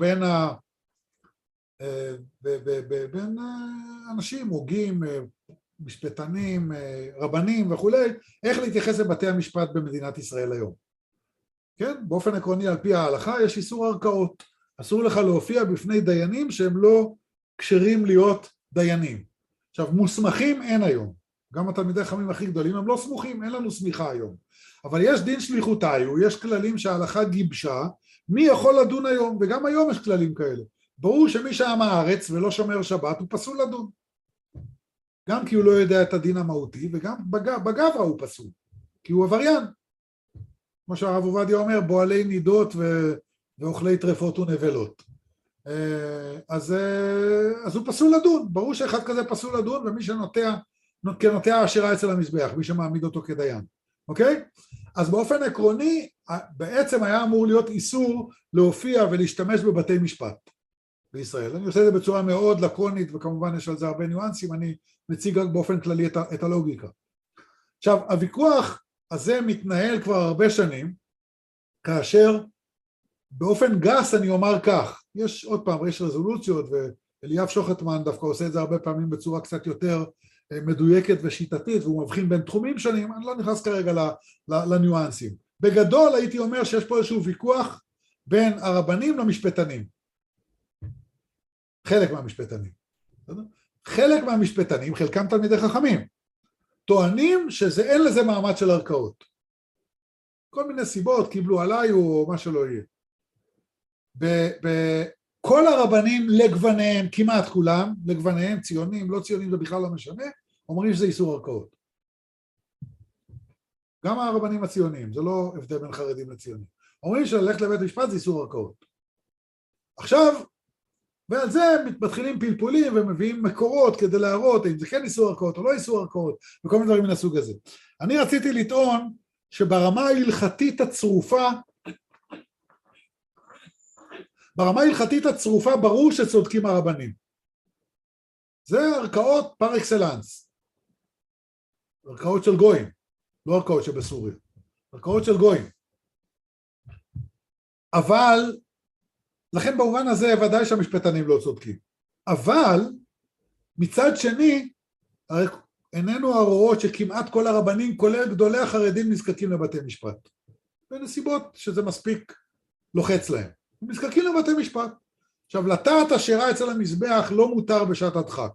בין אנשים, הוגים, משפטנים, רבנים וכולי, איך להתייחס לבתי המשפט במדינת ישראל היום. כן? באופן עקרוני על פי ההלכה יש איסור ערכאות. אסור לך להופיע בפני דיינים שהם לא כשרים להיות דיינים. עכשיו, מוסמכים אין היום. גם התלמידי חכמים הכי גדולים הם לא סמוכים, אין לנו סמיכה היום. אבל יש דין שליחותיו, יש כללים שההלכה גיבשה, מי יכול לדון היום? וגם היום יש כללים כאלה. ברור שמי שעם הארץ ולא שומר שבת הוא פסול לדון. גם כי הוא לא יודע את הדין המהותי, וגם בגברא הוא פסול, כי הוא עבריין. כמו שהרב עובדיה אומר, בועלי נידות ואוכלי טרפות ונבלות. אז הוא פסול לדון, ברור שאחד כזה פסול לדון, ומי שנוטע העשירה אצל המזבח, מי שמעמיד אותו כדיין, אוקיי? אז באופן עקרוני, בעצם היה אמור להיות איסור להופיע ולהשתמש בבתי משפט בישראל. אני עושה את זה בצורה מאוד לקונית, וכמובן יש על זה הרבה ניואנסים, אני מציג רק באופן כללי את הלוגיקה. עכשיו, הוויכוח הזה מתנהל כבר הרבה שנים, כאשר באופן גס אני אומר כך, יש עוד פעם, יש רזולוציות, ואליאב שוחטמן דווקא עושה את זה הרבה פעמים בצורה קצת יותר מדויקת ושיטתית, והוא מבחין בין תחומים שונים, אני לא נכנס כרגע לניואנסים. בגדול הייתי אומר שיש פה איזשהו ויכוח בין הרבנים למשפטנים. חלק מהמשפטנים. חלק מהמשפטנים, חלקם תלמידי חכמים, טוענים שאין לזה מעמד של ערכאות. כל מיני סיבות, קיבלו עליי או מה שלא יהיה. כל הרבנים לגווניהם, כמעט כולם, לגווניהם, ציונים, לא ציונים, זה בכלל לא משנה, אומרים שזה איסור ערכאות. גם הרבנים הציונים, זה לא הבדל בין חרדים לציונים. אומרים שללכת לבית משפט זה איסור ערכאות. עכשיו, ועל זה מתחילים פלפולים ומביאים מקורות כדי להראות אם זה כן איסור ערכאות או לא איסור ערכאות, וכל מיני דברים מן הסוג הזה. אני רציתי לטעון שברמה ההלכתית הצרופה, ברור שצודקים הרבנים. זה ערכאות פר אקסלנס. ערכאות של גויים, לא ערכאות שבסוריה. ערכאות של גויים. אבל, לכן במובן הזה ודאי שהמשפטנים לא צודקים. אבל, מצד שני, איננו הרואות שכמעט כל הרבנים, כולל גדולי החרדים, נזקקים לבתי משפט. בנסיבות שזה מספיק לוחץ להם. הם נזקקים לבתי משפט. עכשיו, לטעת השירה אצל המזבח לא מותר בשעת הדחק.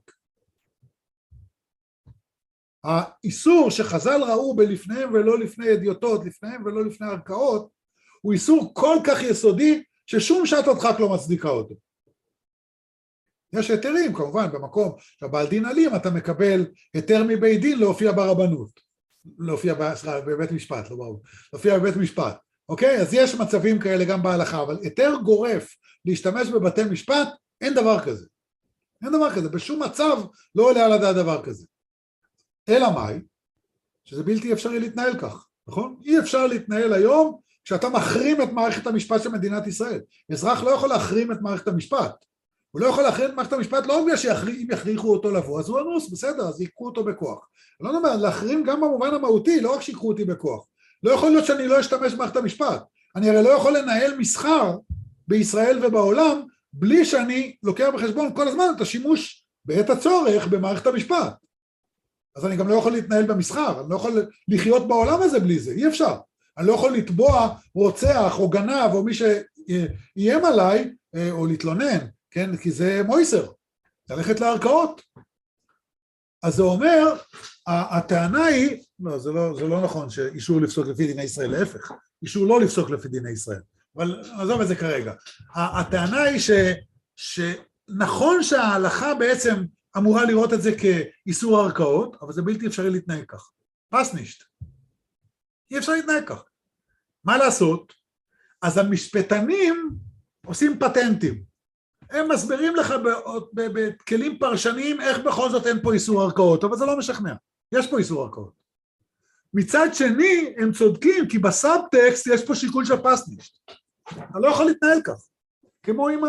האיסור שחז"ל ראו בלפניהם ולא לפני אדיוטות, לפניהם ולא לפני ערכאות, הוא איסור כל כך יסודי ששום שעת הדחק לא מצדיקה אותו. יש היתרים כמובן במקום שבעל דין אלים אתה מקבל היתר מבית דין להופיע ברבנות, להופיע בבית משפט, לא ברור, להופיע בבית משפט, אוקיי? אז יש מצבים כאלה גם בהלכה, אבל היתר גורף להשתמש בבתי משפט, אין דבר כזה. אין דבר כזה, בשום מצב לא עולה על הדעת דבר כזה. אלא מאי? שזה בלתי אפשרי להתנהל כך, נכון? אי אפשר להתנהל היום כשאתה מחרים את מערכת המשפט של מדינת ישראל. אזרח לא יכול להחרים את מערכת המשפט. הוא לא יכול להחרים את מערכת המשפט, לא בגלל שאם יכריחו אותו לבוא, אז הוא אנוס, בסדר, אז יקחו אותו בכוח. אני לא אומר, להחרים גם במובן המהותי, לא רק שיקחו אותי בכוח. לא יכול להיות שאני לא אשתמש במערכת המשפט. אני הרי לא יכול לנהל מסחר בישראל ובעולם, בלי שאני לוקח בחשבון כל הזמן את השימוש בעת הצורך במערכת המשפט. אז אני גם לא יכול להתנהל במסחר, אני לא יכול לחיות בעולם הזה בלי זה, אי אפשר. אני לא יכול לתבוע רוצח או גנב או מי שאיים עליי או להתלונן, כן? כי זה מויסר, ללכת לערכאות. אז זה אומר, הטענה היא, לא, זה לא נכון שאישור לפסוק לפי דיני ישראל, להפך, אישור לא לפסוק לפי דיני ישראל, אבל נעזוב את זה כרגע. הטענה היא שנכון שההלכה בעצם אמורה לראות את זה כאיסור ערכאות, אבל זה בלתי אפשרי להתנהג כך. פסנישט. אי אפשר להתנהג כך. מה לעשות? אז המשפטנים עושים פטנטים. הם מסבירים לך בכלים פרשניים איך בכל זאת אין פה איסור ערכאות, אבל זה לא משכנע. יש פה איסור ערכאות. מצד שני, הם צודקים, כי בסאבטקסט יש פה שיקול של פסנישט. אתה לא יכול להתנהל כך. כמו עם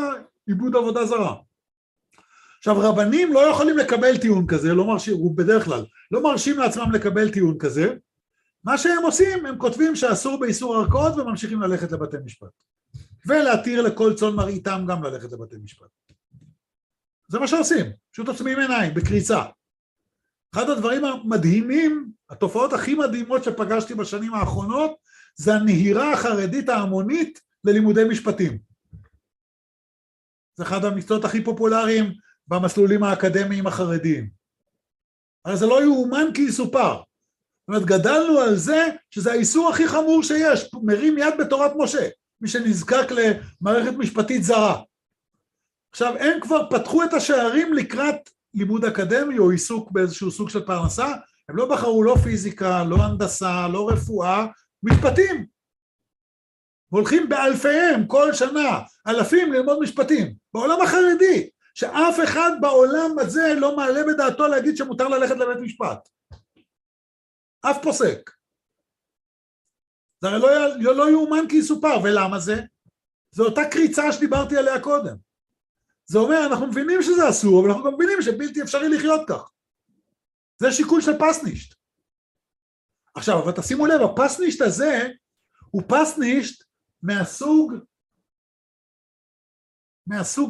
עיבוד עבודה זרה. עכשיו, רבנים לא יכולים לקבל טיעון כזה, בדרך כלל לא מרשים לעצמם לקבל טיעון כזה, מה שהם עושים, הם כותבים שאסור באיסור ערכאות וממשיכים ללכת לבתי משפט. ולהתיר לכל צאן מרעיתם גם ללכת לבתי משפט. זה מה שעושים, פשוט עוצמים עיניים, בקריצה. אחד הדברים המדהימים, התופעות הכי מדהימות שפגשתי בשנים האחרונות, זה הנהירה החרדית ההמונית ללימודי משפטים. זה אחד המקצועות הכי פופולריים במסלולים האקדמיים החרדיים. הרי זה לא יאומן כי יסופר. זאת אומרת, גדלנו על זה שזה האיסור הכי חמור שיש, מרים יד בתורת משה, מי שנזקק למערכת משפטית זרה. עכשיו, הם כבר פתחו את השערים לקראת לימוד אקדמי או עיסוק באיזשהו סוג של פרנסה, הם לא בחרו לא פיזיקה, לא הנדסה, לא רפואה, משפטים. והולכים באלפיהם כל שנה, אלפים ללמוד משפטים, בעולם החרדי, שאף אחד בעולם הזה לא מעלה בדעתו להגיד שמותר ללכת לבית משפט. אף פוסק. זה הרי לא יאומן כי יסופר, ולמה זה? זו אותה קריצה שדיברתי עליה קודם. זה אומר, אנחנו מבינים שזה אסור, אבל אנחנו גם מבינים שבלתי אפשרי לחיות כך. זה שיקול של פסנישט. עכשיו, אבל תשימו לב, הפסנישט הזה הוא פסנישט מהסוג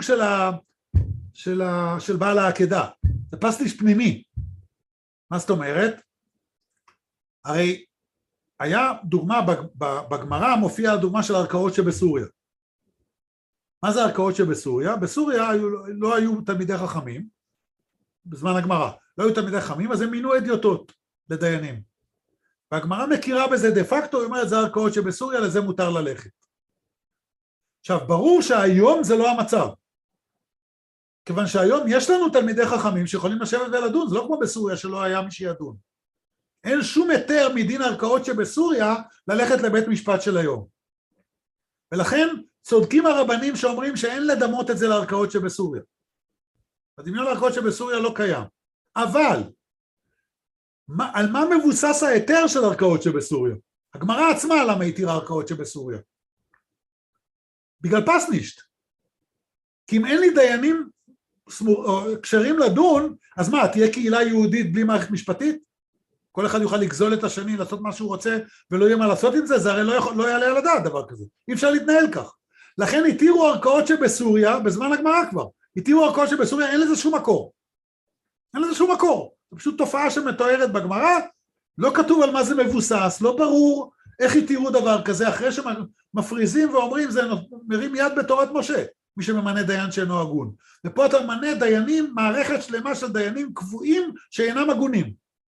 של בעל העקדה. זה פסנישט פנימי. מה זאת אומרת? הרי היה דוגמה, בגמרא מופיעה הדוגמה של הערכאות שבסוריה. מה זה הערכאות שבסוריה? בסוריה לא היו תלמידי חכמים, בזמן הגמרא, לא היו תלמידי חכמים, אז הם מינו אדיוטות לדיינים. והגמרא מכירה בזה דה פקטו, היא אומרת, זה הערכאות שבסוריה, לזה מותר ללכת. עכשיו, ברור שהיום זה לא המצב. כיוון שהיום יש לנו תלמידי חכמים שיכולים לשבת ולדון, זה לא כמו בסוריה שלא היה מי שידון. אין שום היתר מדין הערכאות שבסוריה ללכת לבית משפט של היום. ולכן צודקים הרבנים שאומרים שאין לדמות את זה לערכאות שבסוריה. הדמיון לערכאות שבסוריה לא קיים. אבל, על מה מבוסס ההיתר של ערכאות שבסוריה? הגמרא עצמה למה התירה ערכאות שבסוריה? בגלל פסנישט. כי אם אין לי דיינים קשרים לדון, אז מה, תהיה קהילה יהודית בלי מערכת משפטית? כל אחד יוכל לגזול את השני, לעשות מה שהוא רוצה, ולא יהיה מה לעשות עם זה, זה הרי לא יעלה על הדעת דבר כזה. אי אפשר להתנהל כך. לכן התירו ערכאות שבסוריה, בזמן הגמרא כבר, התירו ערכאות שבסוריה, אין לזה שום מקור. אין לזה שום מקור. זה פשוט תופעה שמתוארת בגמרא, לא כתוב על מה זה מבוסס, לא ברור איך התירו דבר כזה, אחרי שמפריזים ואומרים, זה מרים יד בתורת משה, מי שממנה דיין שאינו הגון. ופה אתה ממנה דיינים, מערכת שלמה של דיינים קבועים שאינם הגונים.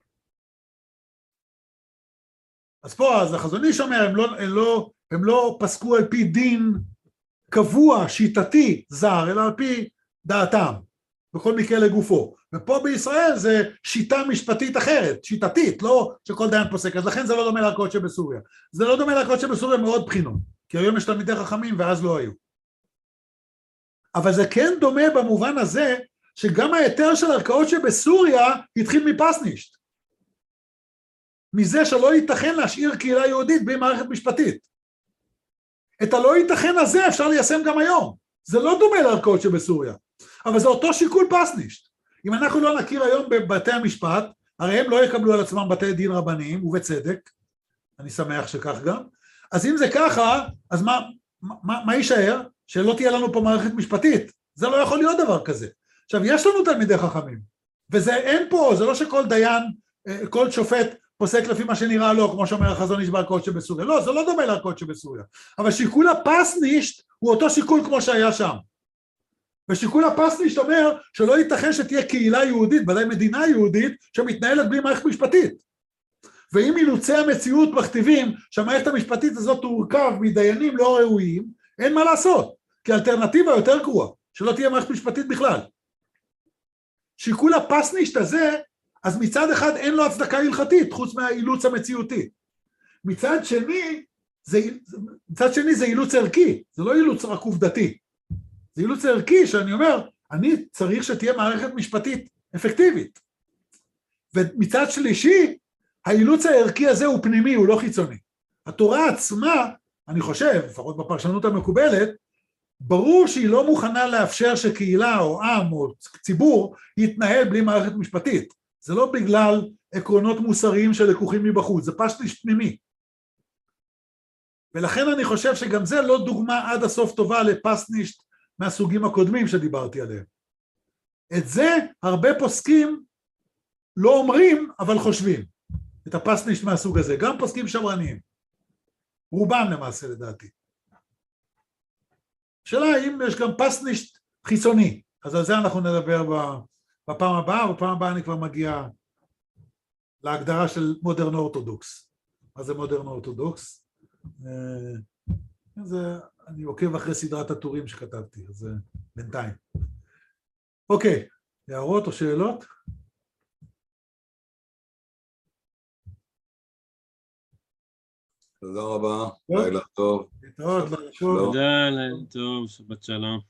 אז פה, אז החזון איש אומר, הם לא פסקו על פי דין קבוע, שיטתי, זר, אלא על פי דעתם, בכל מקרה לגופו. ופה בישראל זה שיטה משפטית אחרת, שיטתית, לא שכל דיין פוסק, אז לכן זה לא דומה לערכאות שבסוריה. זה לא דומה לערכאות שבסוריה מאוד בחינות, כי היום יש תלמידי חכמים ואז לא היו. אבל זה כן דומה במובן הזה, שגם ההיתר של ערכאות שבסוריה התחיל מפסנישט. מזה שלא ייתכן להשאיר קהילה יהודית בלי מערכת משפטית. את הלא ייתכן הזה אפשר ליישם גם היום. זה לא דומה לערכאות שבסוריה, אבל זה אותו שיקול פסנישט. אם אנחנו לא נכיר היום בבתי המשפט, הרי הם לא יקבלו על עצמם בתי דין רבניים, ובצדק, אני שמח שכך גם, אז אם זה ככה, אז מה יישאר? שלא תהיה לנו פה מערכת משפטית. זה לא יכול להיות דבר כזה. עכשיו, יש לנו תלמידי חכמים, וזה אין פה, זה לא שכל דיין, כל שופט פוסק לפי מה שנראה לו, כמו שאומר החזון איש בערכאות שבסוריה. לא, זה לא דומה לערכאות שבסוריה. אבל שיקול הפסנישט הוא אותו שיקול כמו שהיה שם. ושיקול הפסנישט אומר שלא ייתכן שתהיה קהילה יהודית, ודאי מדינה יהודית, שמתנהלת בלי מערכת משפטית. ואם אילוצי המציאות מכתיבים שהמערכת המשפטית הזאת תורכב מדיינים לא ראויים, אין מה לעשות, כי האלטרנטיבה יותר גרועה, שלא תהיה מערכת משפטית בכלל. שיקול הפסנישט הזה, אז מצד אחד אין לו הצדקה הלכתית, חוץ מהאילוץ המציאותי. מצד שני זה אילוץ ערכי, זה לא אילוץ רק עובדתי. זה אילוץ ערכי שאני אומר, אני צריך שתהיה מערכת משפטית אפקטיבית. ומצד שלישי, האילוץ הערכי הזה הוא פנימי, הוא לא חיצוני. התורה עצמה, אני חושב, לפחות בפרשנות המקובלת, ברור שהיא לא מוכנה לאפשר שקהילה או עם או ציבור יתנהל בלי מערכת משפטית. זה לא בגלל עקרונות מוסריים שלקוחים מבחוץ, זה פשטנישט פנימי. ולכן אני חושב שגם זה לא דוגמה עד הסוף טובה לפסטנישט מהסוגים הקודמים שדיברתי עליהם. את זה הרבה פוסקים לא אומרים, אבל חושבים. את הפסטנישט מהסוג הזה, גם פוסקים שמרניים. רובם למעשה לדעתי. שאלה האם יש גם פסטנישט חיצוני, אז על זה אנחנו נדבר בפעם הבאה, בפעם הבאה אני כבר מגיע להגדרה של מודרן אורתודוקס. מה זה מודרן אורתודוקס? אני עוקב אחרי סדרת הטורים שכתבתי, אז בינתיים. אוקיי, הערות או שאלות? תודה רבה, לילה טוב. להתראות, לילה טוב. תודה, לילה טוב, שבת שלום.